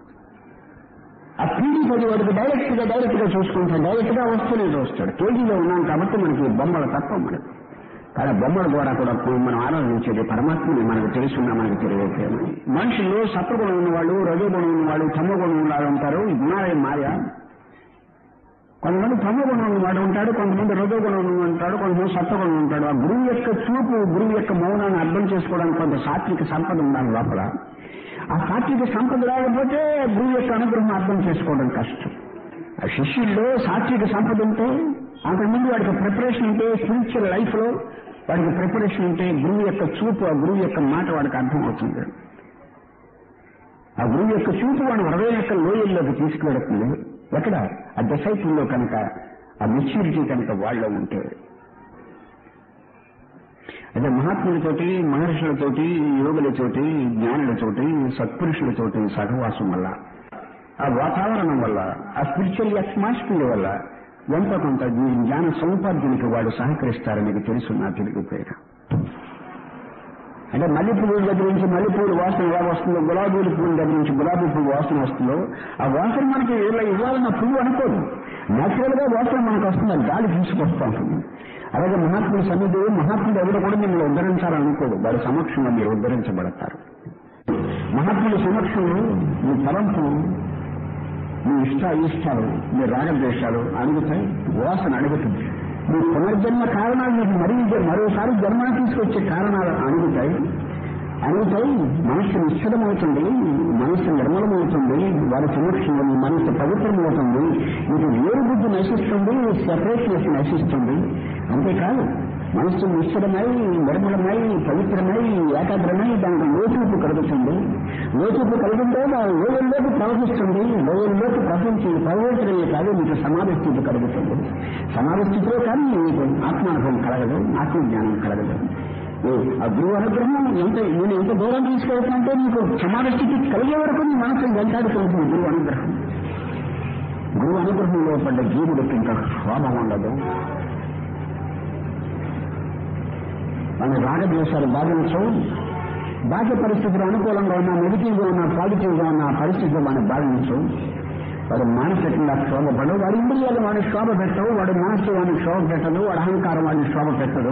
ఆ పీడీ పది వాడికి డైరెక్ట్ గా డైరెక్ట్ గా చూసుకుంటాడు, డైరెక్ట్ గా వస్తూనే చూస్తాడు. కేజీలో ఉన్నాం కాబట్టి మనకి బొమ్మలు తప్ప మనకు. కానీ బొమ్మల ద్వారా కూడా మనం ఆరాధించేది పరమాత్మని మనకు తెలుసున్నా మనకు తెలియట్లేదు. మనుషుల్లో సత్వగుణం ఉన్నవాళ్ళు, రజోగుణం ఉన్నవాళ్ళు, తమగుణం ఉన్నవాళ్ళు ఉంటారు. ఉన్నారే మాయ. కొంతమంది తమగుణం ఉన్నవాడు ఉంటాడు, కొంతమంది రజోగుణం ఉంటాడు, కొంతమంది సత్వగుణం ఉంటాడు. ఆ గురువు యొక్క చూపు, గురువు యొక్క మౌనాన్ని అర్థం చేసుకోవడానికి కొంత సాత్విక సంపద ఉండాలి లోపల. ఆ సాత్విక సంపద రాకపోతే గురువు యొక్క అనుగ్రహం అర్థం చేసుకోవడం కష్టం. ఆ శిష్యుల్లో సాత్విక సంపద ఉంటే అంతకుముందు వాడికి ప్రిపరేషన్ ఉంటే, స్పిరిచువల్ లైఫ్ లో వాడికి ప్రిపరేషన్ ఉంటే గురువు యొక్క చూపు, ఆ గురువు యొక్క మాట వాడికి అర్థం అవుతుంది. ఆ గురువు యొక్క చూపు వాడి హృదయం యొక్క లోయల్లోకి తీసుకువెడుతుంది. ఎక్కడ ఆ డిసైపుల్లో కనుక ఆ మెచ్యూరిటీ కనుక వాళ్ళలో ఉంటే. అదే మహాత్ములతోటి, మహర్షులతోటి, యోగులతోటి, జ్ఞానులతోటి, సత్పురుషులతోటి సహవాసం వల్ల, ఆ వాతావరణం వల్ల, ఆ స్పిరిచువల్ అట్మాస్ఫియర్ వల్ల ఎంతో కొంత జ్ఞాన సముపార్జనకి వాడు సహకరిస్తారని మీకు తెలుసు. నా తెలుగు పేరు అంటే మల్లెపూల దగ్గర నుంచి మల్లెపూల వాసన ఎలా వస్తుందో, గులాబీల పూల దగ్గర నుంచి గులాబీ పువ్వు వాసన వస్తుందో, ఆ వాసన మనకి ఇలా ఇవ్వాలన్న పువ్వు అనుకోదు, న్యాచురల్ గా వాసన మనకు వస్తుంది, గాలి తీసుకొస్తూ ఉంటుంది. అలాగే మహాత్ముల సన్నిధి, మహాత్ముడు ఎవరు కూడా మిమ్మల్ని ఉద్ధరించాలనుకోడు, వారి సమక్షంలో మీరు ఉద్ధరించబడతారు. మహాత్ముల సమక్షంలో మీ తలంపు, మీ ఇష్ట ఇష్టాలు, మీ రాగద్వేషాలు అడుగుతాయి, వాసన అడుగుతుంది. మీ పునర్జన్మ కారణాలు మీకు మరీ మరోసారి జన్మ తీసుకొచ్చే కారణాలు అడుగుతాయి అడుగుతాయి మనస్సు నిశ్చలమవుతుంది, మనస్సు నిర్మలమవుతుంది, వారి సమక్షంలో మీ మనస్సు పవిత్రమవుతుంది, మీకు వేరు బుద్ధి నశిస్తుంది, సెపరేట్నెస్ నశిస్తుంది. అంతేకాదు మనస్సు నిశ్చలమై, నిర్మలమై, పవిత్రమై, ఏకాగ్రమై దానికి లోతుపు కలుగుతుంది. లోతుపు కలిగిందో లోయల్లోకి ప్రవహిస్తుంది, లోయల్లోకి ప్రపంచి పవిత్రమే కాదు మీకు సమాధి స్థితి కలుగుతుంది. సమాధి స్థితిలో కానీ మీకు ఆత్మానుభవం కలగదు, ఆత్మజ్ఞానం కలగదు. ఆ గురువు అనుగ్రహం ఎంత నేను ఎంత దూరం తీసుకెళ్తానంటే మీకు సమాధి స్థితి కలిగే వరకు మీ మనసు వెంటాడుతుంది. గురువు అనుగ్రహం గురువు అనుగ్రహంలో పడ్డ జీవుడికి ఇంకా స్వాభావం ఉండదు. మన రాగద్వేషాలు బాధించవు. బాహ్య పరిస్థితులు అనుకూలంగా ఉన్నా, నెగిటివ్గా ఉన్నా, పాజిటివ్గా ఉన్న పరిస్థితులు మనం బాధించవు. వాడు మానసికంగా శోభపడు, వాడి ఇంద్రియాలు వాడిని శోభ పెట్టవు, వాడి మనస్సు వాడిని శోభ పెట్టదు, వాడి అహంకారం వాడిని శోభ పెట్టదు.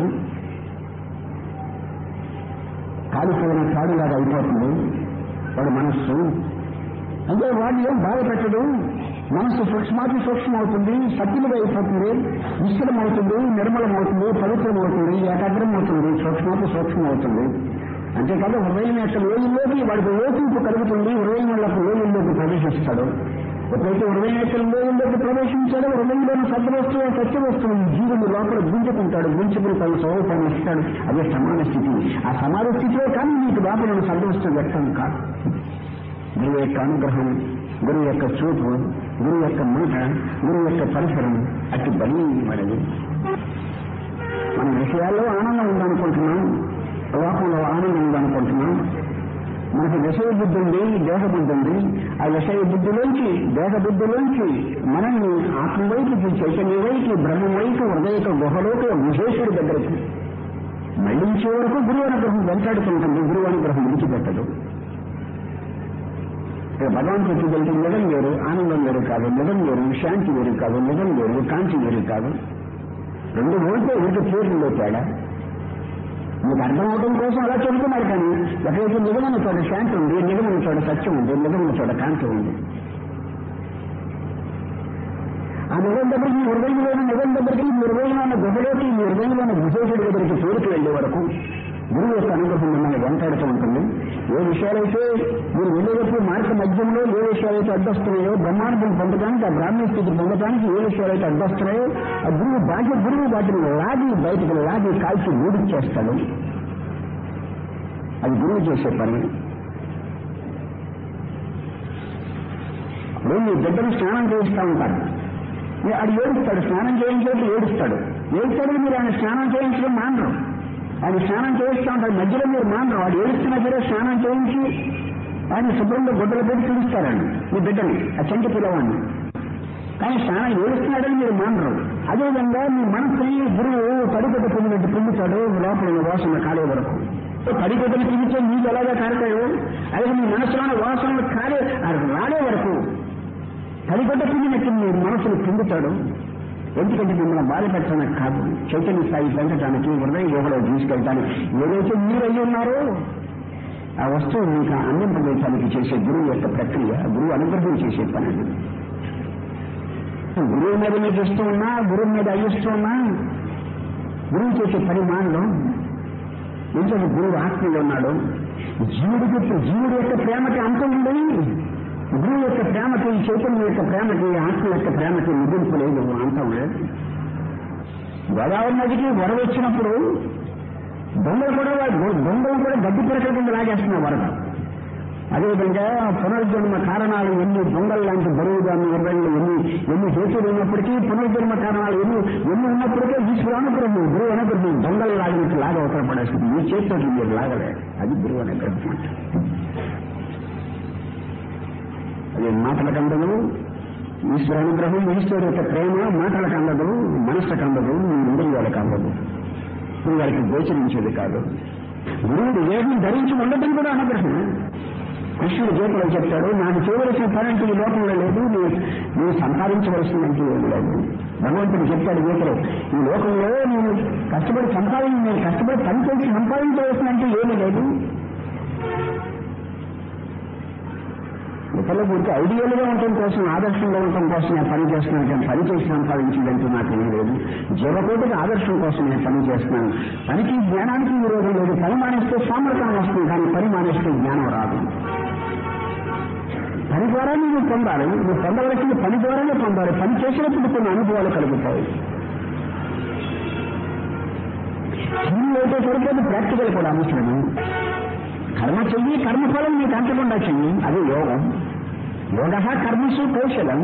కాలిపోయిన తాడులాగా అయిపోతుంది వాడి మనస్సు. అంటే వాడిని ఏం బాధ పెట్టడు. మనస్సు సూక్ష్మాతి సూక్ష్మం అవుతుంది, సత్యులుగా అయిపోతుంది, నిశ్చలం అవుతుంది, నిర్మలం అవుతుంది, పవిత్రం అవుతుంది, ఏకాగ్రం అవుతుంది, సూక్ష్మాతి సూక్ష్మం అవుతుంది. అంతేకాదు హృదయం యొక్క లోయల్లోకి వాడికి ఓటింపు కలుగుతుంది, హృదయం వాళ్ళకు లోయల్లోకి ప్రవేశిస్తాడు. ఎప్పుడైతే హృదయం యొక్క లోయల్లోకి ప్రవేశించాడో హృదయంలోని సత్య వస్తువు సత్య వస్తువు జీవుని లోపల గుంజుకుంటాడు, గుంజుకుని తన స్వరూపాన్ని ఇస్తాడు. అదే సమాన స్థితి. ఆ సమాన స్థితిలో కానీ మీకు లోపల సత్య వస్తువు వ్యక్తం కాదు. గురువు యొక్క అనుగ్రహం, గురువు యొక్క చూపు, గురువు యొక్క మాట, గురువు యొక్క పరిసరం అతి బలీయమైనది. మన విషయాల్లో ఆనందం ఉందనుకుంటున్నాం, లోకంలో ఆనందం ఉందనుకుంటున్నాం. మనకి విషయ బుద్ధి ఉంది, దేహ బుద్ధి ఉంది. ఆ విషయ బుద్ధిలోంచి దేహ బుద్ధిలోంచి మనల్ని ఆత్మవైపుకి, చైతన్య వైపు, బ్రహ్మ వైపు, హృదయ గుహలోకి విశేషుడి దగ్గరికి మళ్లించే వరకు గురువు అనుగ్రహం వెంటాడుతుంటుంది. గురువు అనుగ్రహం విడిచిపెట్టదు. భగవంతుడికి వెళ్తే నిజం వేరు, ఆనందం వేరు కాదు, నిజం వేరు, శాంతి వేరు కాదు, నిజం వేరు, కాంతి వేరు కాదు. రెండు ఓడితే ఇంటి పేర్లలో తేడా. మీకు అర్థం అవడం కోసం అలా చెబుతున్నారు. కానీ ఎక్కడైతే నిజమైన చోట శాంతి ఉంది, నిజమైన చోట సత్యం ఉంది, నిజమైన చోట కాంతి ఉంది. ఆ నిజం దగ్గరికి మీ హృదయంలోని నిజం దగ్గరికి మీ హృదయంలోని గుహలోకి, మీ హృదయంలోని విశేషుడి దగ్గరికి తోడుకు వెళ్లే వరకు గురువు యొక్క అనుగ్రహం మిమ్మల్ని వెంటాడుతూ ఉంటుంది. ఏ విషయాలైతే మీరు వెళ్ళేటప్పుడు మార్గ మధ్యంలో ఏ విషయాలైతే అడ్డొస్తున్నాయో, బ్రహ్మాండం పొందడానికి, ఆ బ్రాహ్మణ స్థితి పొందడానికి ఏ విషయాలైతే అడ్డొస్తున్నాయో ఆ గురువు బాధ్య గురువు వాటిని లాగి బయటకు లాగి కాల్చి మూడిచ్చేస్తాడు. అది గురువు చేసే పని. ఇప్పుడు మీ బిడ్డను స్నానం చేయిస్తూ ఉంటారు. అది ఏడుస్తాడు, స్నానం చేయించేది ఏడుస్తాడు. ఏడుస్తాడు మీరు ఆయన స్నానం చేయించడం మానరు. ఆయన స్నానం చేయిస్తూ ఉంటాడు, మధ్యలో మీరు మానరు. వాడు ఏడుస్తున్నా సరే స్నానం చేయించి ఆయన శుభ్రంగా గుడ్డలు పెట్టి చూపిస్తారండి మీ బిడ్డని, ఆ చెంటి పిల్లవాడిని. కానీ స్నానం ఏడుస్తున్నాడని మీరు మానరు. అదేవిధంగా మీ మనసుని గురువు తడిగొడ్డ పొందినట్టు పొందుతాడు లోపల వాసన కాలే వరకు. తడిగొడ్డలు పిలిచే నీళ్ళు ఎలాగా కారుతాయో అదే మీ మనసులోని వాసనలు కాలే రాలే వరకు తడిగొడ్డ పొందినట్టు మీ మనసును పొందుతాడు. ఎందుకంటే మిమ్మల్ని బాధ పెట్టడానికి కాదు, చైతన్య స్థాయి పెంచడానికి, హృదయ గుహలో తీసుకెళ్ళడానికి. ఏదైతే మీరు అయ్యి ఉన్నారో ఆ వస్తువు మీకు అందింపజేయడానికి చేసే గురువు యొక్క ప్రక్రియ, గురువు అనుగ్రహం చేసే పని. గురువు మీద మీకు ఇస్తూ ఉన్నా, గురువు మీద అయ్యిస్తూ ఉన్నా గురువు చేసే పరిమాణంలో ఎందుకంటే గురువు ఆత్మలో ఉన్నాడు. జీవుడికి జీవుడి యొక్క ప్రేమకి అంతం ఉండదు. గురువు యొక్క ప్రేమకి, చైతన్యం యొక్క ప్రేమకి, ఆత్మ యొక్క ప్రేమకి ముగింపు లేదు, అంతం లేదు. గోదావరి నదికి వరద వచ్చినప్పుడు దొంగలు కూడా దొంగలు కూడా గడ్డి పిరకల కింద లాగేస్తున్నారు వరద. అదేవిధంగా పునర్జన్మ కారణాలు ఎన్ని దొంగలు లాంటి బరువుగా నిర్వహణలు ఎన్ని ఎన్ని హేతులు ఉన్నప్పటికీ, పునర్జన్మ కారణాలు ఎన్ని ఎన్ని ఉన్నప్పటికీ ఈశ్వరు అనుగ్రహం, గురువు అనుగ్రహం దొంగలు లాగినట్టు లాగా అవసరం పడేస్తుంది. మీ చేతితో మీరు లాగలే, అది గురువు అనుగ్రహం అంటే. అది మాటలకు అందదు, ఈశ్వర అనుగ్రహం, ఈశ్వరు యొక్క ప్రేమ మాటలకు అందదు, మనస్సుకు అందదు, ఇంద్రియాలకు అందదు, వారికి గోచరించేది కాదు. గురువుడు వేడిని ధరించి ఉండటం కూడా అనుగ్రహం. కృష్ణుడు గీతలో చెప్తాడు, నాకు చేయవలసిన పని అంటే ఈ లోకంలో లేదు, నేను సంపాదించవలసిందంటే ఏమి లేదు. భగవంతుడు చెప్తాడు గీతలో, ఈ లోకంలో నేను కష్టపడి సంపాదించి నేను కష్టపడి పని చేసి సంపాదించవలసిందంటే ఏమీ లేదు. ఇతరుల గురించి ఐడియల్గా ఉండటం కోసం, ఆదర్శంగా ఉండటం కోసం నేను పని చేస్తున్నాను, కానీ పని చేసి సంపాదించిందంటూ నాకేమీ లేదు. జీవకోటికి ఆదర్శం కోసం నేను పని చేస్తున్నాను. పనికి జ్ఞానానికి విరోధం లేదు. పని మానేస్తే సామర్థ్యం వస్తుంది, కానీ పని మానేస్తే జ్ఞానం రాదు. పని ద్వారా నువ్వు పొందాలి, నువ్వు పొందవలసింది పని ద్వారానే పొందాలి. పని చేసినప్పుడు కొన్ని అనుభవాలు కలుగుతాయి. దీన్ని అయితే సరిపోతే ప్రాక్టికల్ కూడా అవసరము. కర్మ చెయ్యి, కర్మఫలం నీకు అంటకుండా చెయ్యి, అది యోగం. యోగ కర్మసు కౌశలం.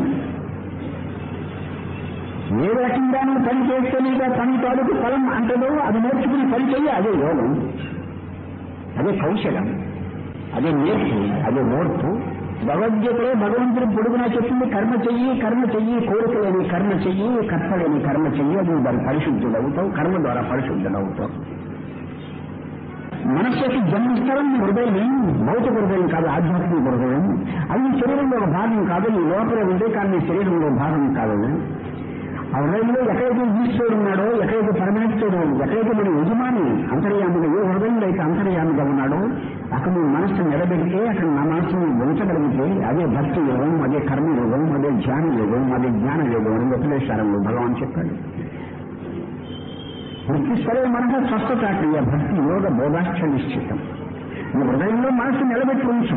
ఏ రకంగా నువ్వు పని చేస్తే నీకు పని తాలూకు ఫలం అంటదో అది నేర్చుకుని పని చెయ్యి, అదే యోగం, అదే కౌశలం, అదే నేర్పు, అదే ఓర్పు. భగవద్గీతలో భగవంతుడు పొడుగునా చెప్పింది కర్మ చెయ్యి, కర్మ చెయ్యి, కోరికలేని కర్మ చెయ్యి, కర్తలేని కర్మ చెయ్యి, అది దాని పరిశుద్ధుడు అవుతావు, కర్మ ద్వారా పరిశుద్ధుడు అవుతావు. మనస్సు యొక్క జన్మస్థలం నీ హృదయం, భౌతిక హృదయం కాదు, ఆధ్యాత్మిక హృదయం. అది నీ శరీరంలో ఒక భాగం కాదు, నీ లోపల ఉండే కానీ నీ శరీరంలో భాగం కాదు. ఆ హృదయంలో ఎక్కడైతే ఈశ్వరుడు ఉన్నాడో, ఎక్కడైతే పరమేశ్వరుడు, ఎక్కడైతే మన యజమాని అంతర్యామిగా ఏ హృదయంలో అయితే అంతర్యామిగా ఉన్నాడో అక్కడ నీ మనస్సు నిలబెడితే, అక్కడ నా మనస్సును ఉంచగలిగితే అదే భక్తి యోగం, అదే కర్మ యోగం, అదే ధ్యాన యోగం, అదే జ్ఞాన యోగం అని ఉపదేశారంలో భగవాన్ చెప్పాడు. వృత్తి సరే మనకు స్వస్థత క్రియ భక్తి యోగ బోధాక్ష నిశ్చితం. నీ హృదయంలో మనసు నిలబెట్టి ఉంచు.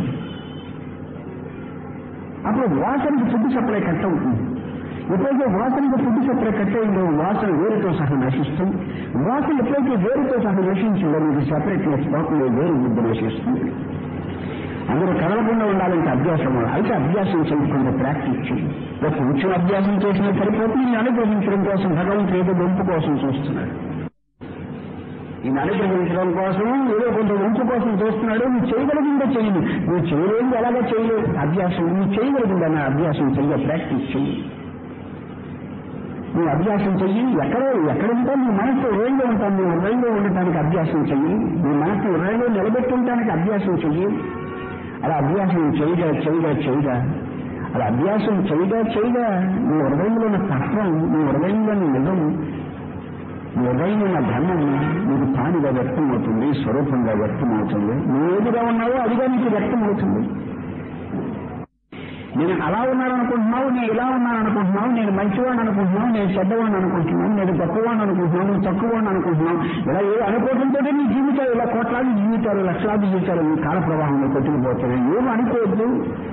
అప్పుడు వాసనకి ఫుడ్ సప్లై కట్ అవుతుంది. ఎప్పుడైతే వాసనకి ఫుడ్ సప్లై కట్ అయిందో వాసన వేరుతో సహా నశిస్తుంది. వాసన ఎప్పుడైతే వేరుతో సహా నశించిందో మీకు సెపరేట్నెస్ పోతుంది, వేరు బుద్ధి నశిస్తుంది. అందరూ కదలకుండా ఉండాలంటే అభ్యాసం, అయితే అభ్యాసం చేసుకుంటే ప్రాక్టీస్ చేయండి. కొంచెం అభ్యాసం చేసినా సరిపోతుంది. నేను అనుగ్రహించడం కోసం భగవంతుడు ఏదో వంపు కోసం చూస్తున్నాడు. ఈయన అనుగ్రహించడం కోసం ఏదో కొంత వంపు కోసం చూస్తున్నాడు. నువ్వు చేయగలిగిందో చెయ్యి, నువ్వు చేయలేదు ఎలాగా చేయలేదు. అభ్యాసం నువ్వు చేయగలిగిందన్న అభ్యాసం చెయ్య, ప్రాక్టీస్ చెయ్యి. నువ్వు అభ్యాసం చెయ్యి. ఎక్కడో ఎక్కడుంటే నీ మనసు హృదయంలో ఉంటాను, నువ్వు హృదయంలో ఉండటానికి అభ్యాసం చెయ్యి. నీ మనసు హృదయంలో నిలబెట్టుంటానికి అభ్యాసం చెయ్యి. అలా అభ్యాసం చేయగా చేయగా చేయగా అలా అభ్యాసం చేయగా చేయగా నీ హృదయంలో ఉన్న తత్వం, నీ హృదయంలోని నిజం, నీ హృదయంలో ఉన్న ధర్మం నీకు తానుగా వ్యక్తమవుతుంది, స్వరూపంగా వ్యక్తమవుతుంది. నువ్వు ఏదిగా ఉన్నావో అదిగా నీకు వ్యక్తమవుతుంది. నేను అలా ఉన్నాను అనుకుంటున్నావు, నేను ఇలా ఉన్నాను అనుకుంటున్నావు, నేను మంచివాడిని అనుకుంటున్నావు, నేను చెడ్డవాడిని అనుకుంటున్నాను, నేను గొప్పవాడిని అనుకుంటున్నాను, నేను తక్కువవాడిని అనుకుంటున్నాను. ఇలా ఏ అనుకోవడంతో నీ జీవితాలు ఇలా కోట్లాది జీవితాలు, లక్షలాది జీవితాలు నీ కాల ప్రవాహంలో కొట్టుకుపోతాయి. ఏమి అనుకోవద్దు,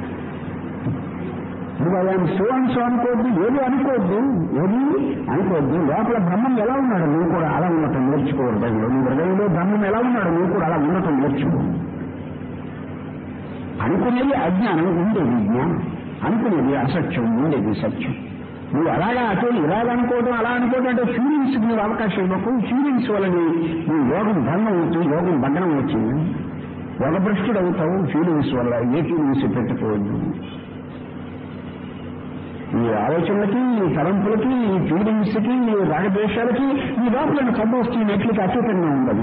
నువ్వు సో అని సో అనుకోవద్దు, ఏది అనుకోవద్దు, ఏది అనుకోవద్దు. లోపల బ్రహ్మం ఎలా ఉన్నాడు నువ్వు కూడా అలా ఉండటం నేర్చుకో. హృదయంలో నీ హృదయంలో బ్రహ్మం ఎలా ఉన్నాడు నువ్వు కూడా అలా ఉండటం నేర్చుకో. అనుకునేది అజ్ఞానం, ఉండేది జ్ఞానం. అనుకునేది అసత్యం, ఉండేది సత్యం. నువ్వు అలాగా అటు ఇలాగ అనుకోవడం, అలా అనుకోవడం అంటే ఫీలింగ్స్ నువ్వు అవకాశం ఇవ్వకు. ఫీలింగ్స్ వల్ల నువ్వు యోగం భంగం అవుతుంది, యోగం భగ్నం వచ్చింది, యోగభ్రష్టుడు అవుతావు. ఫీలింగ్స్ వల్ల ఏ ఫీలింగ్స్ పెట్టుకోవద్దు. ఈ ఆలోచనలకి, ఈ తలంపులకి, ఈ ఫీలింగ్స్కి, ఈ రాగద్వేషాలకి ఈ లోపల కబ్బొస్తూ నెట్లకి అతీతంగా ఉండదు.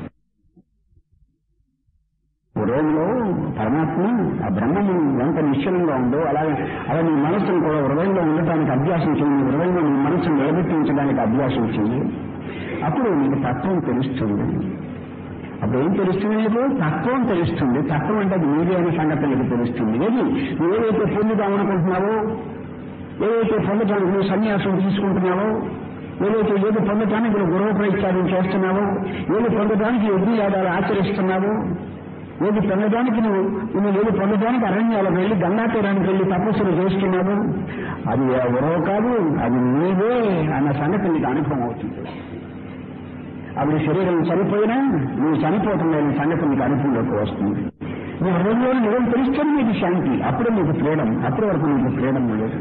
హృదయంలో పరమాత్మ ఆ బ్రహ్మము ఎంత నిశ్చలంగా ఉందో అలాగే అలా నీ మనస్సును కూడా హృదయంలో ఉండటానికి అభ్యాసం చేయి. హృదయంలో నీ మనస్సును నిలబెట్టించడానికి అభ్యాసం చెయ్యి. అప్పుడు నీకు తత్వం తెలుస్తుంది. అప్పుడు ఏం తెలుస్తుంది? నీకు తత్వం తెలుస్తుంది. తత్వం అంటే అది నీదే అనే సంగతి నీకు తెలుస్తుంది. ఏది నువ్వు ఏదైతే పొందుదామనుకుంటున్నావో, ఏదైతే పొందటానికి నువ్వు సన్యాసం తీసుకుంటున్నావో, ఏదైతే ఏది పొందటానికి నువ్వు గృహ ప్రచారం చేస్తున్నావో, ఏది పొందడానికి యజ్ఞయాగాలు ఆచరిస్తున్నావో, ఏది పొందడానికి నువ్వు నువ్వు ఏది పొందడానికి అరణ్యాలకు వెళ్ళి గంగాతీరానికి వెళ్ళి తపస్సులు చేస్తున్నావు, అది ఎవరో కాదు, అది నీవే అన్న సంగతి నీకు అనుభవం అవుతుంది. అప్పుడు శరీరం చనిపోయినా నువ్వు చనిపోతుందనే సంగతి నీకు అనుభవంలోకి వస్తుంది. నీ హృదయంలో నిజం తెలిస్తే నీకు శాంతి, అప్పుడే నీకు ఫ్రీడమ్. అప్పటి వరకు నీకు ఫ్రీడమ్ లేదు.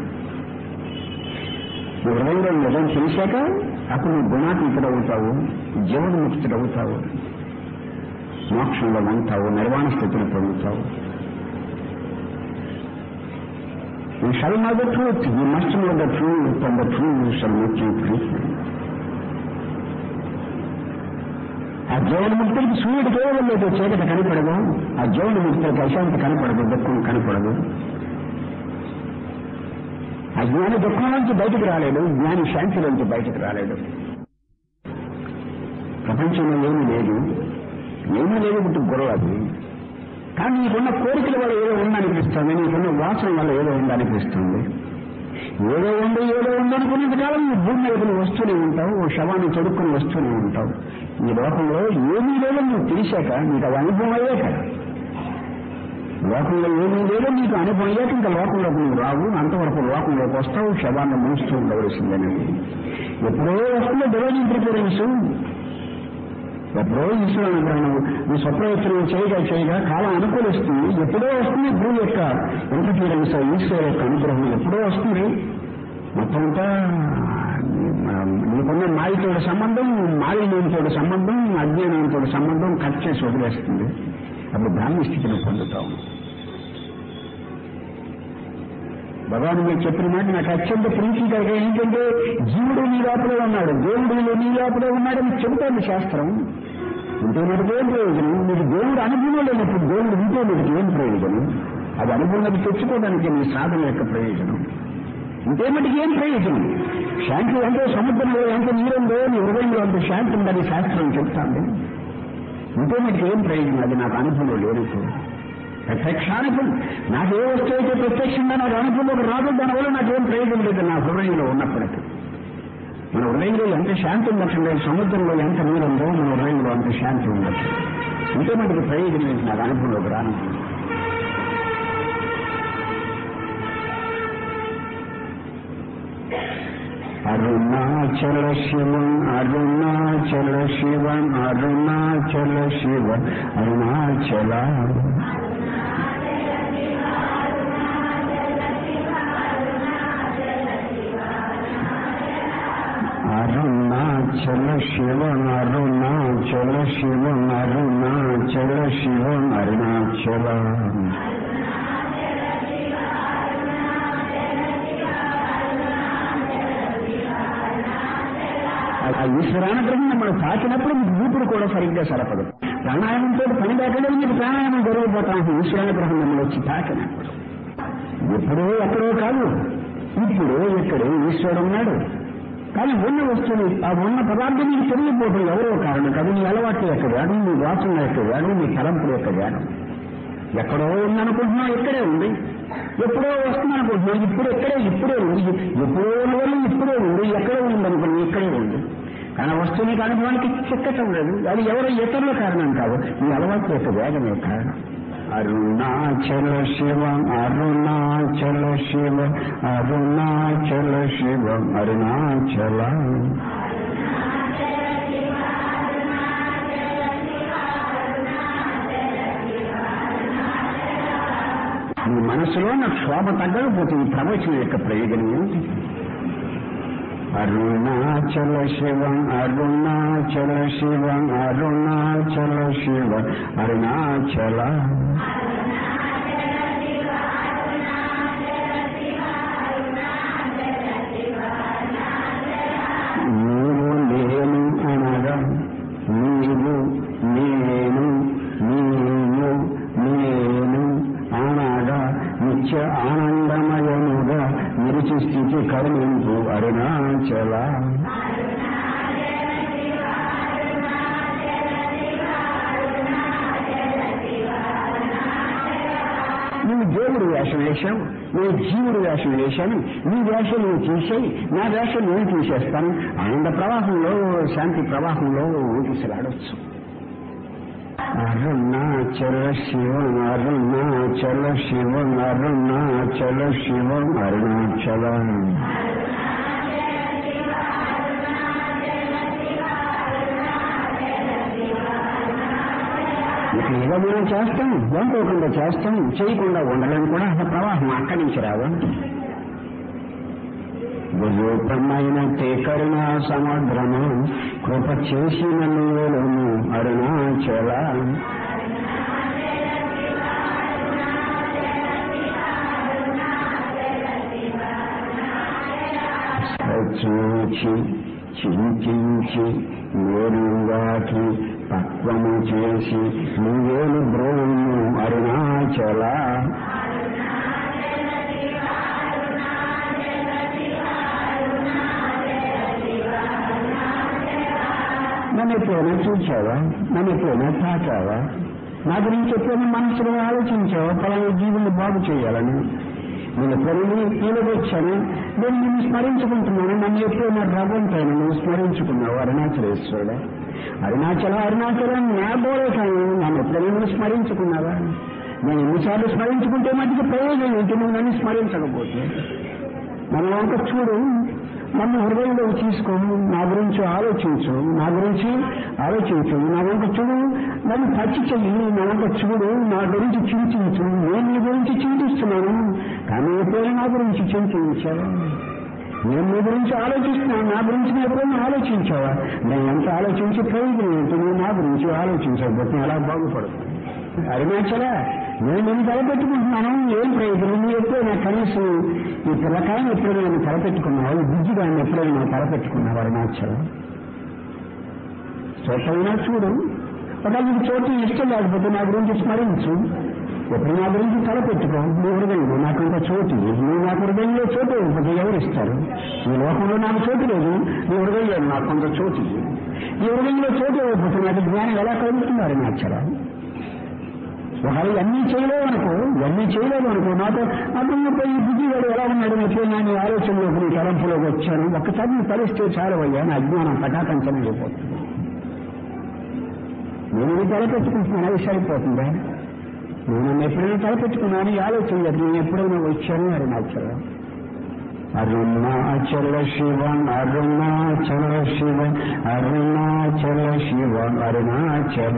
నీ హృదయంలో నిజం తెలిసాక అప్పుడు నువ్వు గుణాతీతుడవుతావు, జీవన్ముక్తుడవుతావు, మోక్షంలో ఉంటావు, నిర్వాణ స్థితిని పొందుతావు. You shall know the truth, you must know the truth, and the truth shall make you free. ఆ జీవన్ముక్తుడికి సూర్యుడు కేవలం లేదు, చీకటి కనపడదు. ఆ జీవన్ముక్తుడికి అశాంతి కనపడదు, దుఃఖం కనపడదు. ఆ జ్ఞాని దుఃఖం నుంచి బయటకు రాలేడు, జ్ఞాని శాంతి నుంచి బయటకు రాలేడు. ప్రపంచంలో ఏమీ లేదు, ఏమీ లేదు పుట్టు గొడవ అది. కానీ నీకున్న కోరికల వల్ల ఏదో ఉందనిపిస్తుంది, నీకున్న వాసన వల్ల ఏదో ఉందనిపిస్తుంది. ఏదో ఉంది ఏదో ఉందనుకునేంత కాలం నువ్వు భూమి మీద వస్తూనే ఉంటావు, ఓ శవాన్ని తొడుక్కుని వస్తూనే ఉంటావు. ఈ లోకంలో ఏమీ లేదో నువ్వు తెలిసాక నీకు అది అనుభవం అయ్యాక, లోకంలో ఏమీ లేదో నీకు అనుభవం అయ్యాక ఇంకా లోకంలోకి నువ్వు రావు. అంతవరకు లోకంలోకి వస్తావు, శవాన్ని మూస్తూ ఉండవలసిందనేది. ఎప్పుడో వస్తుందో డివైన్ ఇంటర్ఫిరెన్స్, ఎప్పుడో ఈశ్వర అనుగ్రహం నీ స్వప్రయత్నం చేయగా చేయగా కాలం అనుకూలిస్తుంది. ఎప్పుడో వస్తుంది భూమి యొక్క ఇంటర్ఫిరెన్స్, ఈశ్వర యొక్క అనుగ్రహం ఎప్పుడో వస్తుంది. మొత్తం అంతా నీకున్న మాయతోటి సంబంధం, మాలిన్యంతో సంబంధం, అజ్ఞానంతో సంబంధం కట్ చేసి వదిలేస్తుంది. అప్పుడు బ్రాహ్మీ స్థితిని పొందుతావు. భగవాన్ మీరు చెప్పిన మాట నాకు అత్యంత ప్రీతికరంగా ఏంటంటే, జీవుడు నీ లోపలే ఉన్నాడు, దేవుడు నీ లోపలే ఉన్నాడని చెబుతోంది శాస్త్రం. ఉంటే మనకి ఏం ప్రయోజనం? మీకు దేవుడు అనుభవం లేనప్పుడు దేవుడు ఉంటే మీకు ఏం ప్రయోజనం? అది అనుభవంలోకి తెచ్చుకోవడానికి మీ సాధన యొక్క ప్రయోజనం. ఇంతే మటుకు ఏం ప్రయోజనం? శాంతి అంటే సముద్రంలో ఎంత నీరుందో నీ హృదయంలో అంత శాంతి ఉందని శాస్త్రం చెప్తాను. ఇంతే మటుకు ఏం ప్రయోజనం? అది నాకు అనుభవంలో లేదు. ప్రత్యక్షానుభవం నాకు ఏ వస్తువు అయితే ప్రత్యక్షంగా నాకు అనుభవంలోకి రాదు, దానివల్ల నాకేం ప్రయోజనం లేదు నా హృదయంలో ఉన్నప్పటికీ. మన హృదయంలో ఎంత శాంతి ఉండొచ్చు, సముద్రంలో ఎంత నీరుందో మన హృదయంలో అంత శాంతి ఉండొచ్చు. ఇంతే మటుకు ప్రయోజనం ఏంటి నాకు అనుభవంలోకి రాను. అరుణాచల శివం అరుణాచల శివం అరుణాచల శివం అరుణాచల అరుణాచల శివం అరుణాచల శివం అరుణాచల శివం అరుణాచల ఆ ఈశ్వరానుగ్రహం మనం తాకినప్పుడు మీకు ఊపిరి కూడా సరిగ్గా సరపదు. ప్రాణాయామంతో పని దాకలేదు, మీకు ప్రాణాయామం జరిగిపోతాం. ఈశ్వరానుగ్రహం మిమ్మల్ని వచ్చి తాకినప్పుడు ఎప్పుడో ఎక్కడో కాదు, ఇప్పుడు ఇక్కడే ఈశ్వరుడు ఉన్నాడు. కానీ ఉన్న వస్తువుని ఆ ఉన్న పదార్థం నీకు తెలియకపోవడం ఎవరో కారణం కాదు. నీ అలవాట్లు యొక్క వేడం, నీ వాసన యొక్క వేడం, నీ తలంపుల యొక్క వేడం. ఎక్కడో ఉందనుకుంటున్నావు, ఇక్కడే ఉంది. ఎప్పుడో వస్తుందనుకుంటున్నావు, ఇప్పుడు ఎక్కడే ఇప్పుడే ఉంది. ఎప్పుడో ఉన్నవాళ్ళు ఇప్పుడే ఉంది, ఎక్కడే ఉందనుకున్నావు, ఇక్కడే ఉంది. కానీ వస్తువు నీకు అనుభవానికి చిక్కటం లేదు. అది ఎవరో ఇతరుల కారణం కాదు, నీ అలవాటు యొక్క వేగమే కారణం. అరుణాచల శివం అరుణాచల శివం అరుణాచల శివం అరుణాచల నీ మనసులో నా క్షోభ తగ్గకపోతుంది. ప్రవచనం యొక్క ప్రయోజనం ఏంటి? అరుణాచల శివం అరుణాచల శివం అరుణాచల శివం అరుణాచల నీవు నేను అనగా నీవు నేను నీవు నేను అనగా నిత్య ఆనందమయముగా నిలిచి స్థితి కరుణింపు అరుణాచల నువ్వు దేవుడు వేషం వేశావు, నేను జీవుడు వేషం వేశాను. నీ వేషం నువ్వు తీసేయి, నా వేషం నేను తీసేస్తాను. ఆనంద ప్రవాహంలో శాంతి ప్రవాహంలో ఊగిసలాడవచ్చు. అరుణాచల శివం అరుణాచల శివం అరుణాచల శివం అరుణాచల ఇట్లా ఏదో మనం చేస్తాం, వండుకోకుండా చేస్తాం, చేయకుండా ఉండలేము కూడా. అసలు ప్రవాహం అక్కడి నుంచి రావు. రూపమైన కరుణా సముద్రము కృప చేసిన నీవులను అరుణాచల చూచి చింతించి నేరుగాకి పక్వము చేసి నువ్వేను బ్రోను అరుణాచల నన్ను ఎప్పుడైనా చూచావా? నన్ను ఎప్పుడైనా తాకావా? నా గురించి ఎప్పుడైనా మనసులో ఆలోచించావా? పలానా జీవుని బాగు చేయాలని నేను ఎప్పుడైనా నీలోకి వచ్చాను, నేను నిన్ను స్మరించుకుంటున్నాను. నన్ను ఎప్పుడైనా రవ్వంటాను, నువ్వు స్మరించుకున్నావు అరుణాచలేశ్వరుడు. అరుణాచల అరుణాచల నా బోరే కానీ నన్ను ఎప్పుడైనా నువ్వు స్మరించుకున్నావా? నేను ఎన్నిసార్లు స్మరించుకుంటే మధ్య ప్రయోజనం ఏంటి? నువ్వు నన్ను స్మరించకపోతే మన వంక చూడు, నన్ను హృదయంలో తీసుకో, నా గురించి ఆలోచించు, నా గురించి ఆలోచించు, నా వంక చూడు, నన్ను టచ్ చెయ్యి, నా వంక చూడు, నా గురించి చింతించు. నేను నీ గురించి చింతిస్తున్నాను, కానీ ఎప్పుడైనా నా గురించి చింతించావా? నేను నీ గురించి ఆలోచిస్తున్నాను, నా గురించి నేను ఎప్పుడైనా ఆలోచించావా? నేను ఎంత ఆలోచించి ప్రయోజనం ఏంటి? నువ్వు నా గురించి ఆలోచించకపోతే ఎలా బాగుపడుతుంది? అరుణాచల నేను నేను తలపెట్టుకుంటున్నాను, ఏం ప్రయోజనం? నువ్వు ఎప్పుడైనా కనీసం ఈ పిల్లకాయని ఎప్పుడైనా నేను తలపెట్టుకున్నావు, ఈ బుజ్జిగాన్ని ఎప్పుడైనా నేను తలపెట్టుకున్నావు? అరుణాచల స్వతైనా చూడు, ఒకవేళ నీకు చోటు ఇష్టం లేకపోతే నా గురించి స్మరించు, ఎప్పుడు నా గురించి తలపెట్టుకో, నీ హృదయంలో నాకంత చోటు నువ్వు నాకు హృదయంలో చోటు ఇవ్వకపోతే ఎవరు ఇస్తారు? ఈ లోకంలో నాకు చోటు లేదు, నీ హృదయంలో నాకు కొంత చోటు, ఈ హృదయంలో చోటు ఇవ్వకపోతే నాకు జ్ఞానం ఎలా కలుగుతున్నారు నాచరా? ఒకవేళ ఇవన్నీ చేయలేవు అనుకో, ఇవన్నీ చేయలేవు అనుకో, నాతో అతను పోయి బుద్ధివాడు ఎలా ఉన్నాడు నచ్చే నేను ఆలోచనలోకి నీ తలంపులోకి వచ్చాను, ఒక్కసారి నీ పరిస్థితి చాలా అయ్యా, నా అజ్ఞానం పటాకంచన అయిపోతుంది. నేను ఇది తలపెట్టుకుంటున్నాను, అది సరిపోతుందా? నేను ఎప్పుడైనా తలపెట్టుకున్నాను ఈ ఆలోచన లేదు, నేను ఎప్పుడైనా వచ్చాను అది నచ్చరా? అరుణాచల శివ అరుణాచల శివ అరుణాచల శివ అరుణాచల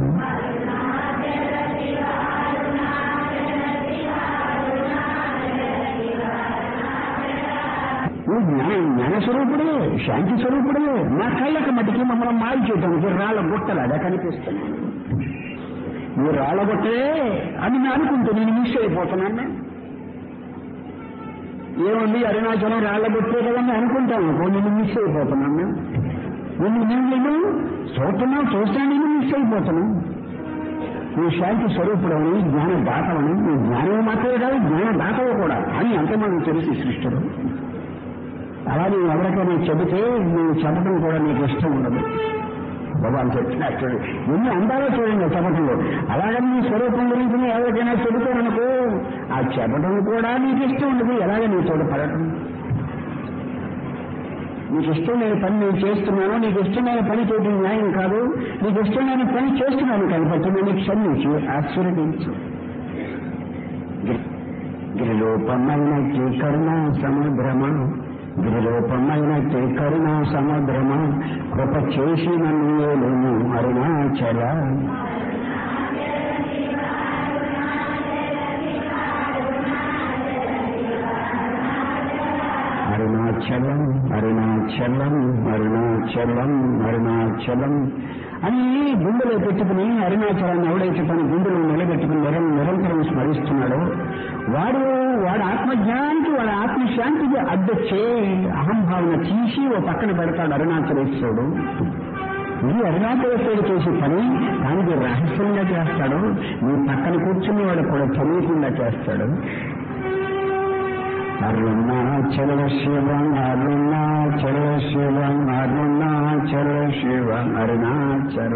జ్ఞాన జ్ఞాన స్వరూపుడే, శాంతి స్వరూపుడే. నా కళ్ళకి మట్టికి మమ్మల్ని మాయ చేయడానికి రాళ్ళ గుట్టలు అదే కనిపిస్తున్నాను. మీరు రాళ్ళ గుట్టే అని నేను అనుకుంటూ నేను మిస్ అయిపోతున్నాను. ఏముంది అరుణాచలం రాళ్ళ గుట్టే కదని అనుకుంటాను, నేను మిస్ అయిపోతున్నాను. నేను నేను నేను చూస్తున్నావు చూస్తాను, నేను మిస్ అయిపోతున్నాను. నువ్వు శాంతి స్వరూపుడవని, జ్ఞాన దాతవని, నువ్వు జ్ఞానం మాత్రమే కాదు జ్ఞాన దాతవు కూడా అని అంతమంది తెలిసి సృష్టిలో. అలా నువ్వు ఎవరికైనా చెబితే నువ్వు చెప్పడం కూడా నీకు ఇష్టం ఉండదు. భగవాన్ చెప్పినట్టు ఎన్ని అందాలో చూడండి చెప్పటంలో. అలాగని నీ స్వరూపం గురించి ఎవరికైనా చెబుతాననుకో ఆ చెప్పడం కూడా నీకు ఇష్టం ఉండదు. ఎలాగ నీ తోడు పడటం, నీకు ఇష్టం లేని పని నేను చేస్తున్నాను, నీకు ఇష్టమైన పని చేయడం న్యాయం కాదు, నీకు ఇష్టమైన పని చేస్తున్నాను కాబట్టి నేను క్షమించి ఆశీర్వదించు. గిరిలోపమైన కరుణా సముద్రమా, గిరిలోపమైన కరుణా సముద్రమా, కృప చేసి నన్ను ఏలుము అరుణాచల. అరుణాచలం అరుణాచలం అరుణాచలం అరుణాచలం అని గుండెలో పెట్టుకుని అరుణాచలాన్ని ఎవడైతే తన గుండెలో నిలబెట్టుకుని నిరం నిరంతరం స్మరిస్తున్నాడో వాడు వాడు ఆత్మజ్ఞానానికి వాడు ఆత్మశాంతికి అడ్డొచ్చే అహంభావన తీసి ఓ పక్కన పెడతాడు అరుణాచలేశ్వరుడు. ఇది అరుణాచలేశ్వరుడు చేసే పని, కానీ రహస్యంగా చేస్తాడు. నీ పక్కన కూర్చుని వాడు కూడా తెలియకుండా చేస్తాడు. అరుణాచల శివ అరుణాచల శివ అరుణాచల శివ అరుణాచల.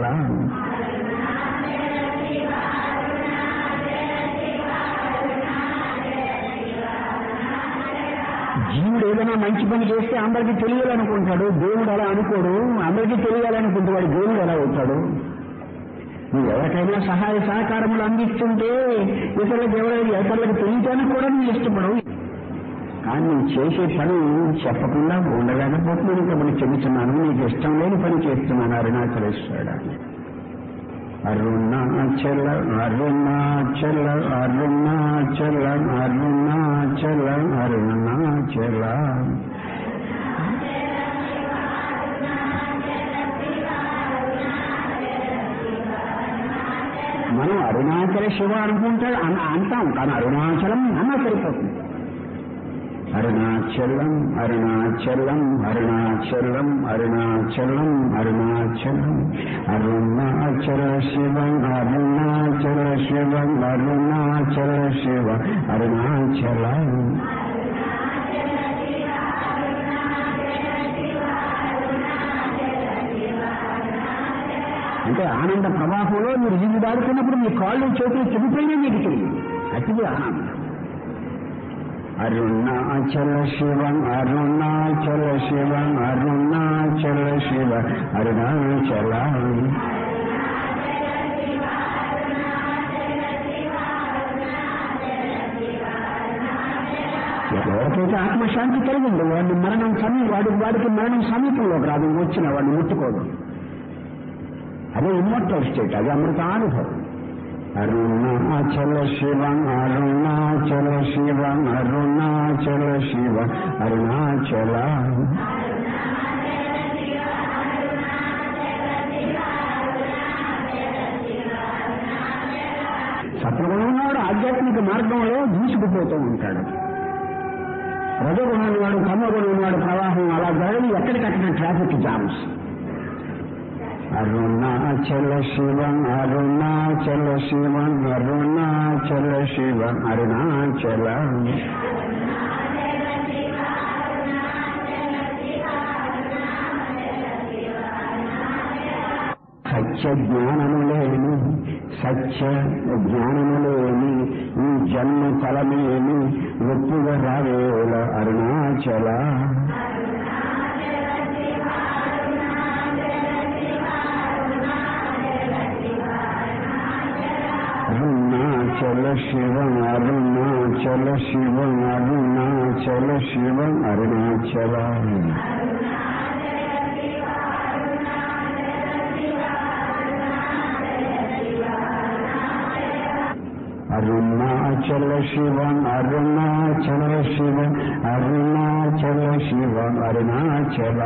జీవుడు ఏదైనా మంచి పని చేస్తే అందరికీ తెలియాలనుకుంటాడు, దేవుడు అలా అనుకోడు. అందరికీ తెలియాలనుకుంటే వాడు దేవుడు ఎలా అవుతాడు? నువ్వు ఎవరికైనా సహాయ సహకారములు అందిస్తుంటే ఇతరులకు ఎవరైనా ఇతరులకు తెలియటానికి కూడా నువ్వు ఇష్టపడవు. కానీ నువ్వు చేసే పని చెప్పకుండా ఉండలేకపోతున్నాను కాబట్టి చెబుతున్నాను, నీకు ఇష్టం లేని పని చేస్తున్నాను అరుణాచలేశ్వరుడు. అరుణాచల అరుణాచల అరుణాచల అరుణాచల అరుణాచల. మనం అరుణాచల శివ అనుకుంటాడు అంటాం, కానీ అరుణాచలం అన్నా సరిపోతుంది. అరుణాచలం అరుణాచలం అరుణాచలం అరుణాచలం అరుణాచలం అరుణాచల శివ అరుణాచల శివ అరుణాచల శివ అరుణాచల. అంటే ఆనంద ప్రవాహంలో మీరు ఇల్లు దాడుతున్నప్పుడు మీ కాళ్ళు చేతులు చెబుతూనే మీకు తెలియదు, అతిథి ఆనందం. అరుణాచల శివ అరుణాచల శివ అరుణాచల శివ అరుణాచల. ఎవరికైతే ఆత్మశాంతి కలిగిందో వాడిని మరణం సమీ వాడి వాడికి మరణం సమీపంలోకి రాదు, వచ్చిన వాడిని ముట్టుకోదు. అదే ఇమ్మోర్టల్ స్టేట్, అది అమృతానుభవం. అరుణాచల శివ అరుణాచల శివ అరుణాచల శివ అరుణాచల. సత్వగుణం ఉన్నవాడు ఆధ్యాత్మిక మార్గంలో దూసుకుపోతూ ఉంటాడు. రజగుణం ఉన్నవాడు తమగుణం ఉన్నవాడు ప్రవాహం అలా జరగని ఎక్కడికక్కడ ట్రాఫిక్ జామ్స్. అరుణాచల శివం అరుణాచల శివం అరుణాచల శివం అరుణాచల సత్య జ్ఞానము లేని సత్య జ్ఞానము లేని ఈ జన్మ ఫలమేమి ఒప్పుగా రావేల అరుణాచల అరుణాచల శివం అరుణాచల శివం అరుణాచల శివం అరుణాచల అరుణాచల శివం అరుణాచల శివం అరుణాచల శివం అరుణాచల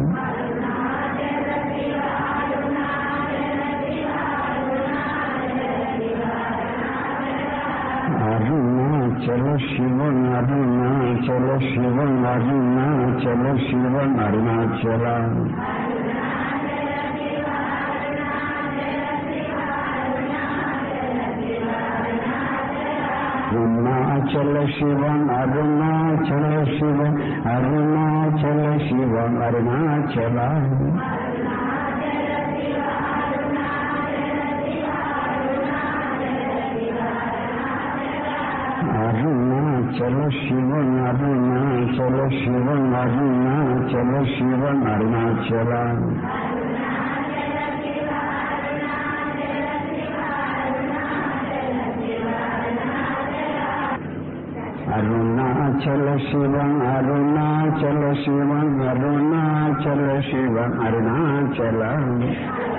అరుణాచల శివం అరుణాచల శివం అరుణాచల శివం అరుణాచల అరుణాచల శివం అరుణాచల శివం అరుణాచల శివం అరుణాచల అరుణాచల శివం అరుణాచల శివం అరుణాచల శివం అరుణాచల అరుణాచల శివం అరుణాచల శివం అరుణాచల శివం అరుణాచల